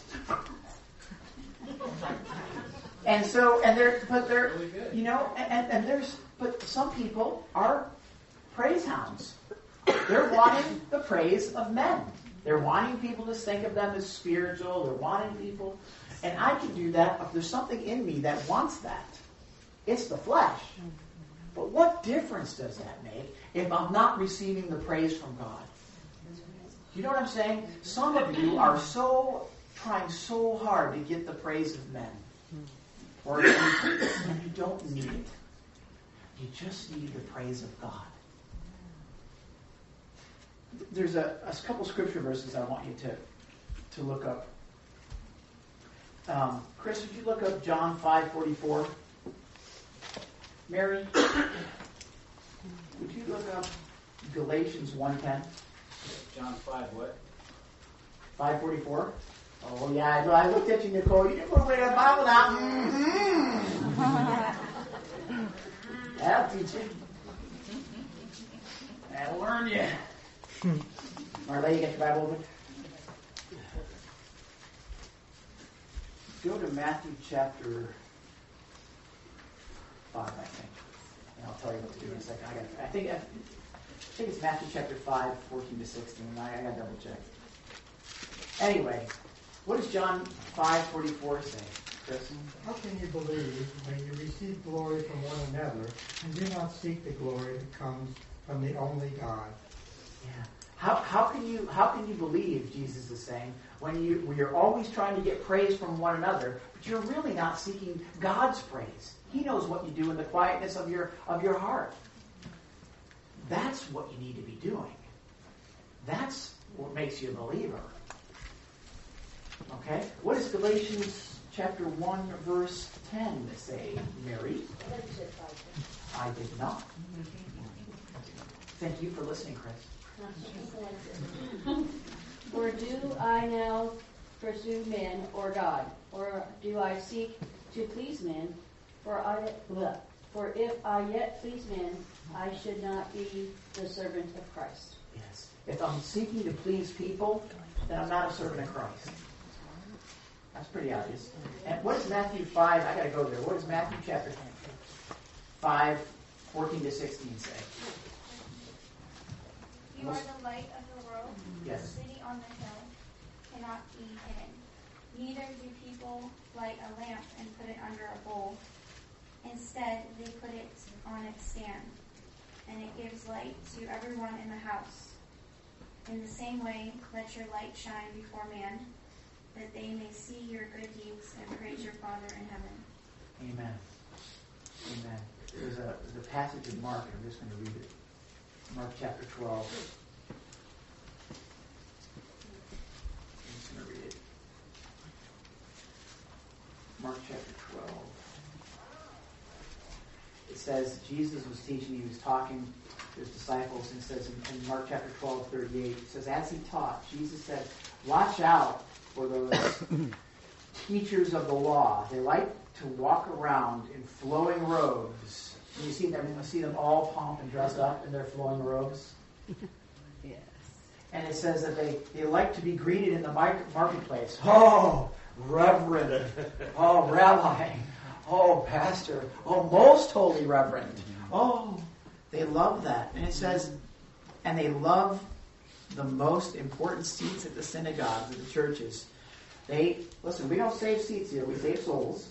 But some people are praise hounds. They're wanting the praise of men. They're wanting people to think of them as spiritual. They're wanting people. And I can do that if there's something in me that wants that. It's the flesh. But what difference does that make if I'm not receiving the praise from God? You know what I'm saying? Some of you are trying so hard to get the praise of men. Or and you don't need it. You just need the praise of God. There's a couple scripture verses I want you to look up. Chris, would you look up John 5:44? Mary, would you look up Galatians 1:10? John 5 what? 5:44. Oh yeah, I looked at you, Nicole. You didn't put away that Bible now. That'll teach you. That'll learn you. Marley, you got your Bible open? Go to Matthew chapter 5, I think. And I'll tell you what to do in a second. I think it's Matthew chapter 5, 14 to 16. I got to double check. Anyway, what does John 5:44 say, Chris? How can you believe when you receive glory from one another and do not seek the glory that comes from the only God? Yeah. How can you believe, Jesus is saying, when you're always trying to get praise from one another, but you're really not seeking God's praise? He knows what you do in the quietness of your heart. That's what you need to be doing. That's what makes you a believer. Okay? What does Galatians chapter 1 verse 10 say, Mary? I did not. Thank you for listening, Chris. For do I now pursue men or God? Or do I seek to please men? For if I yet please men, I should not be the servant of Christ. Yes. If I'm seeking to please people, then I'm not a servant of Christ. That's pretty obvious. And what does Matthew 5, I got to go there. What does Matthew chapter 5, 14 to 16 say? You are the light of the world. Yes. The city on the hill cannot be hidden. Neither do people light a lamp and put it under a bowl. Instead, they put it on its stand, and it gives light to everyone in the house. In the same way, let your light shine before man, that they may see your good deeds and praise your Father in heaven. Amen. Amen. There's a passage in Mark, I'm just going to read it. Mark chapter 12. I'm just going to read it. Mark chapter 12. It says, Jesus was teaching, he was talking to his disciples, and it says in Mark chapter 12, 38, it says, as he taught, Jesus said, watch out for those teachers of the law. They like to walk around in flowing robes. You see them all pomp and dressed up in their flowing robes. Yes. And it says that they like to be greeted in the marketplace. Oh, Reverend. Oh, Rabbi. Oh, Pastor. Oh, Most Holy Reverend. Oh, they love that. And it says, and they love the most important seats at the synagogues, at the churches. Listen, we don't save seats here, we save souls.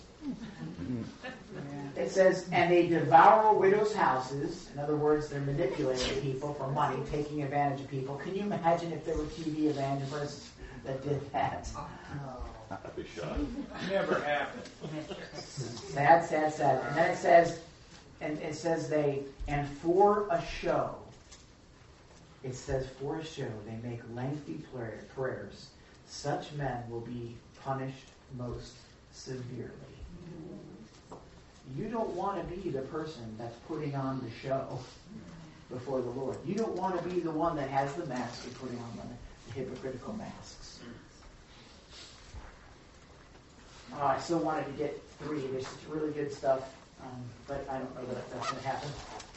It says, and they devour widows' houses. In other words, they're manipulating people for money, taking advantage of people. Can you imagine if there were TV evangelists that did that? I'd be shocked. Never happened. Sad, sad, sad. And then it says and for a show. It says, for a show, they make lengthy prayers. Such men will be punished most severely. You don't want to be the person that's putting on the show before the Lord. You don't want to be the one that has the mask and putting on the hypocritical masks. I still wanted to get 3. There's some really good stuff, but I don't know that that's going to happen.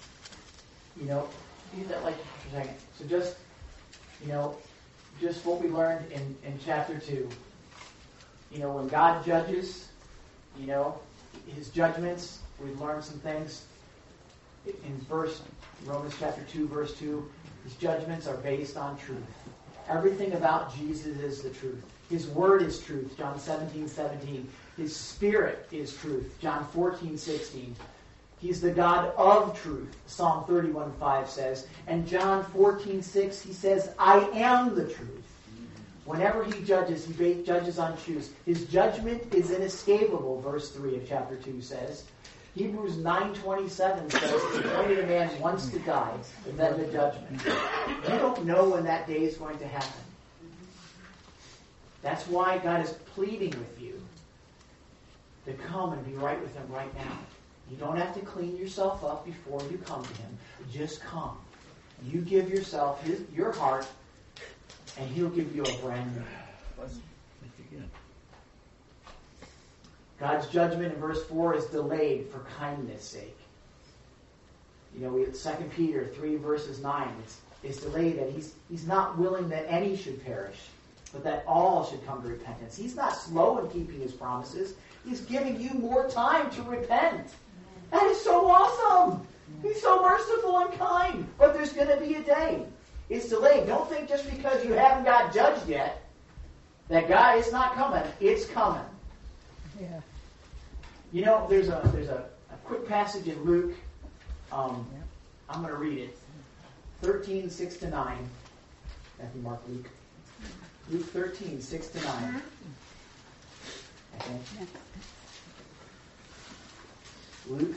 Use that like for a second. So just what we learned in chapter 2. When God judges, His judgments, we've learned some things in Romans chapter 2, verse 2. His judgments are based on truth. Everything about Jesus is the truth. His word is truth, John 17:17. His spirit is truth, John 14:16. He's the God of truth, Psalm 31:5 says. And John 14:6, he says, I am the truth. Whenever he judges on truth. His judgment is inescapable, verse 3 of chapter 2 says. Hebrews 9:27 says, the appointed a man once to die, and then the judgment. You don't know when that day is going to happen. That's why God is pleading with you to come and be right with Him right now. You don't have to clean yourself up before you come to Him. Just come. You give yourself your heart, and He'll give you a brand new heart. God's judgment in verse 4 is delayed for kindness' sake. 2 Peter 3 verses 9, it's delayed that He's not willing that any should perish, but that all should come to repentance. He's not slow in keeping His promises. He's giving you more time to repent. That is so awesome. He's so merciful and kind. But there's going to be a day. It's delayed. Don't think just because you haven't got judged yet that God is not coming. It's coming. Yeah. There's a quick passage in Luke. I'm going to read it. 13:6-9. Matthew, Mark, Luke. Luke 13:6-9. I think. Luke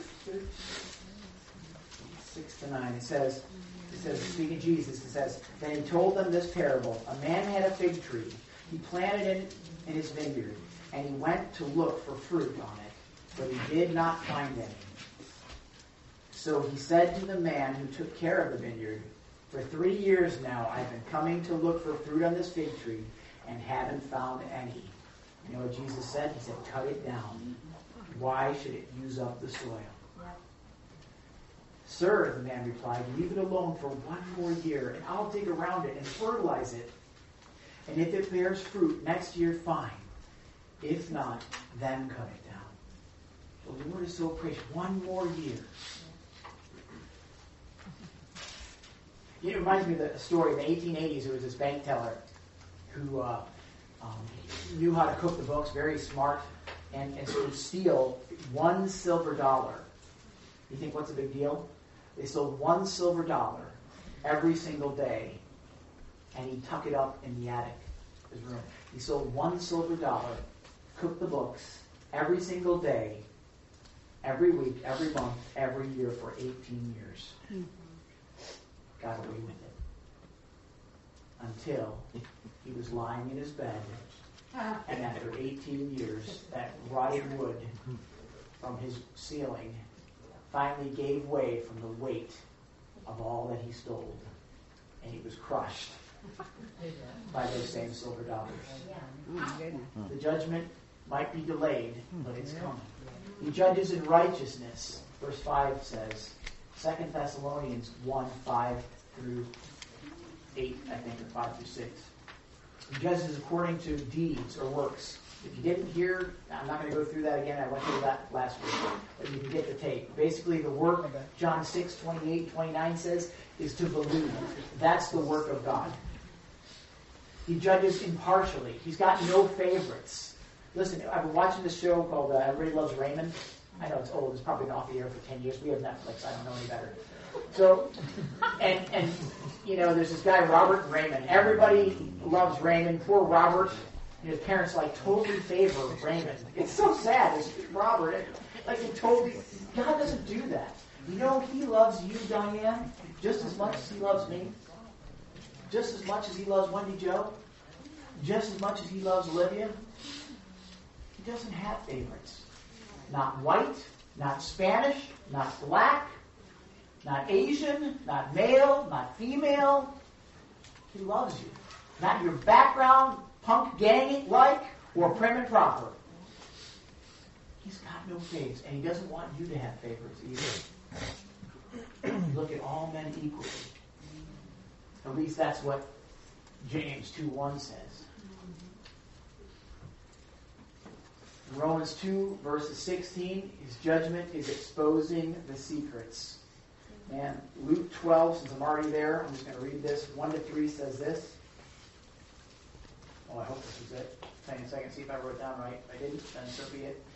13:6-9. It says, speaking of Jesus, it says, then He told them this parable. A man had a fig tree. He planted it in his vineyard, and he went to look for fruit on it, but he did not find any. So he said to the man who took care of the vineyard, for 3 years now I've been coming to look for fruit on this fig tree and haven't found any. You know what Jesus said? He said, cut it down. Why should it use up the soil? Yep. Sir, the man replied, leave it alone for 1 more year, and I'll dig around it and fertilize it. And if it bears fruit next year, fine. If not, then cut it down. The Lord is so gracious. 1 more year. It reminds me of the story in the 1880s. There was this bank teller who knew how to cook the books, very smart, and would steal $1 silver. You think, what's a big deal? They stole $1 silver every single day, and he'd tuck it up in the attic of his room. He sold $1 silver, cooked the books every single day, every week, every month, every year for 18 years. Got away with it. Until he was lying in his bed, and after 18 years, that rotted wood from his ceiling finally gave way from the weight of all that he stole, and he was crushed by those same silver dollars. The judgment might be delayed, but it's coming. He judges in righteousness. Verse 5 says, 2 Thessalonians 1:5-8. 8, I think, or 5 through 6. He judges according to deeds or works. If you didn't hear, I'm not going to go through that again. I went through that last week. But you can get the tape. Basically, the work, John 6, 28, 29 says, is to believe. That's the work of God. He judges impartially. He's got no favorites. Listen, I've been watching this show called Everybody Loves Raymond. I know it's old. It's probably been off the air for 10 years. We have Netflix. I don't know any better. So, and you know, there's this guy, Robert Raymond. Everybody loves Raymond. Poor Robert. His parents totally favor Raymond. It's so sad. It's Robert. He totally. God doesn't do that. You know, He loves you, Diane, just as much as He loves me. Just as much as He loves Wendy Jo. Just as much as He loves Olivia. He doesn't have favorites. Not white, not Spanish, not black, not Asian, not male, not female. He loves you. Not your background, punk gang or prim and proper. He's got no faves, and He doesn't want you to have favorites either. Look at all men equally. At least that's what James 2:1 says. In Romans 2, verses 16, His judgment is exposing the secrets. And Luke 12, since I'm already there, I'm just going to read this. 1-3 says this. Oh, I hope this was it. Hang on a second, see if I wrote it down right. If I didn't, then so be it.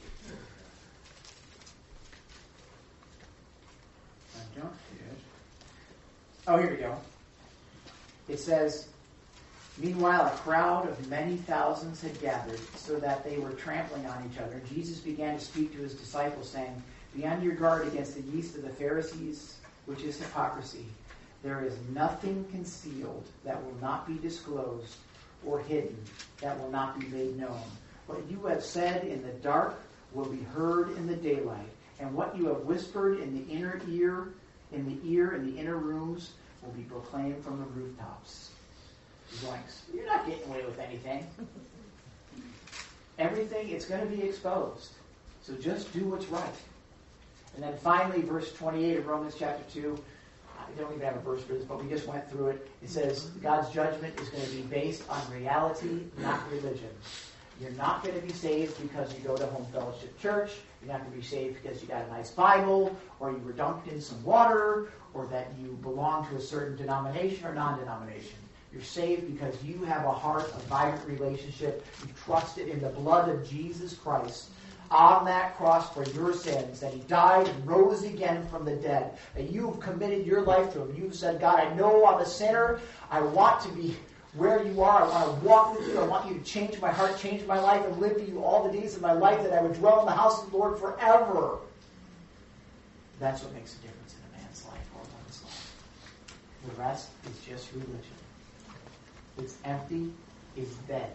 I don't see it. Oh, here we go. It says, meanwhile, a crowd of many thousands had gathered, so that they were trampling on each other. Jesus began to speak to His disciples, saying, be on your guard against the yeast of the Pharisees, which is hypocrisy. There is nothing concealed that will not be disclosed, or hidden that will not be made known. What you have said in the dark will be heard in the daylight, and what you have whispered in the inner ear, in the inner rooms, will be proclaimed from the rooftops. He's going, you're not getting away with anything. Everything, it's going to be exposed. So just do what's right. And then finally, verse 28 of Romans chapter 2, I don't even have a verse for this, but we just went through it. It says God's judgment is going to be based on reality, not religion. You're not going to be saved because you go to Home Fellowship Church. You're not going to be saved because you got a nice Bible, or you were dunked in some water, or that you belong to a certain denomination or non-denomination. You're saved because you have a heart, a vibrant relationship. You trusted in the blood of Jesus Christ on that cross for your sins, that He died and rose again from the dead, that you've committed your life to Him. You've said, God, I know I'm a sinner. I want to be where You are. I want to walk with You. I want You to change my heart, change my life, and live for You all the days of my life, that I would dwell in the house of the Lord forever. That's what makes a difference in a man's life or a woman's life. The rest is just religion. It's empty. It's dead.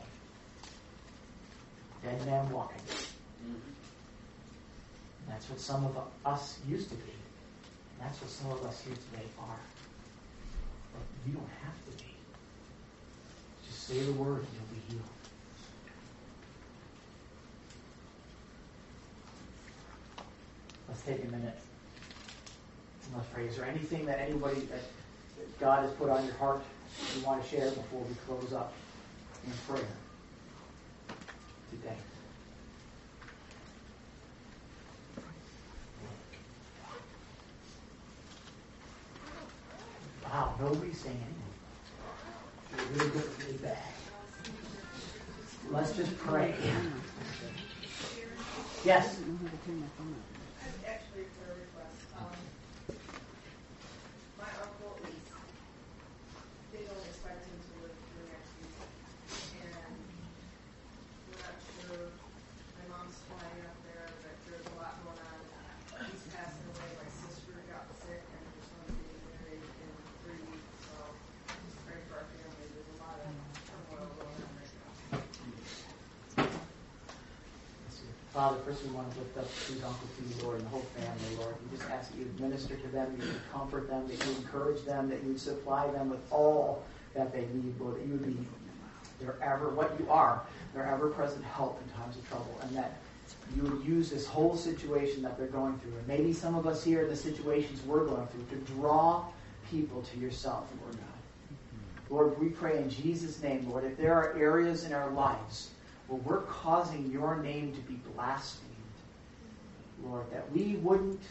Dead man walking. That's what some of us used to be. And that's what some of us here today are. But you don't have to be. Just say the word and you'll be healed. Let's take a minute. And let's pray. Is there anything that anybody, that God has put on your heart you want to share before we close up in prayer today? Wow, nobody's saying anything. You're really good or really bad. Let's just pray. Yes? Actually, for a request. My uncle is, they don't expect him to live through next week. And we're not sure. My mom's flying up there, but there's a lot going on. He's passing away. My sister got sick, and her son's getting married in 3 weeks. So just pray for our family. There's a lot of turmoil going on right now. Father, first we want to lift up these uncles to You, Lord, and the whole family, Lord. We just ask that You would minister to them, that You would comfort them, that You would encourage them, that You would supply them with all that they need, Lord, that You would be their ever-present help in times of trouble, and that You would use this whole situation that they're going through, and maybe some of us here in the situations we're going through, to draw people to Yourself, Lord God. Lord, we pray in Jesus' name, Lord, if there are areas in our lives where we're causing your name to be blasphemed, Lord, that we wouldn't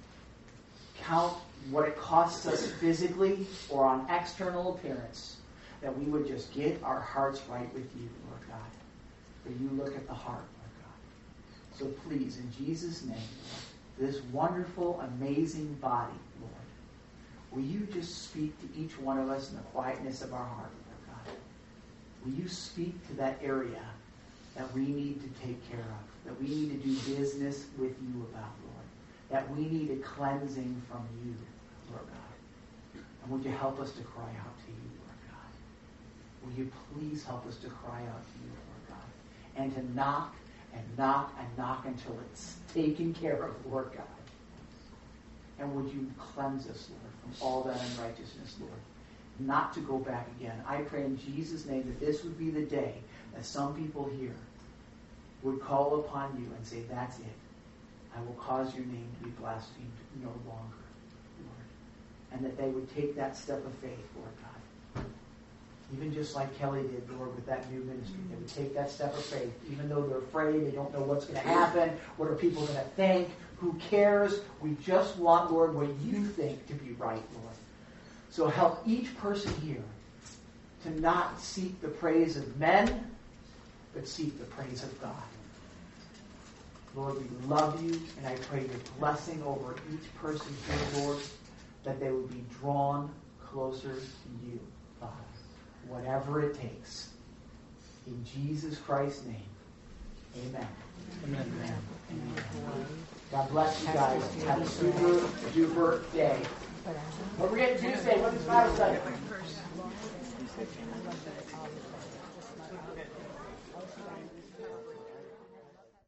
count what it costs us physically or on external appearance, that we would just get our hearts right with you, Lord God. For you look at the heart, Lord God. So please, in Jesus' name, Lord, this wonderful, amazing body, Lord, will you just speak to each one of us in the quietness of our heart, Lord God? Will you speak to that area that we need to take care of, that we need to do business with you about, Lord, that we need a cleansing from you, Lord God. And would you help us to cry out to you, Lord God? Will you please help us to cry out to you, Lord God? And to knock and knock and knock until it's taken care of, Lord God. And would you cleanse us, Lord, from all that unrighteousness, Lord? Not to go back again. I pray in Jesus' name that this would be the day that some people here would call upon you and say, that's it. I will cause your name to be blasphemed no longer, Lord. And that they would take that step of faith, Lord God. Even just like Kelly did, Lord, with that new ministry. They would take that step of faith, even though they're afraid, they don't know what's going to happen, what are people going to think, who cares? We just want, Lord, what you think to be right, Lord. So help each person here to not seek the praise of men, but seek the praise of God. Lord, we love you, and I pray your blessing over each person here, Lord, that they would be drawn closer to you, Father, whatever it takes. In Jesus Christ's name, amen. Amen. Amen. God bless you guys. Have a super duper day. Don't forget Tuesday, Women's Bible Study.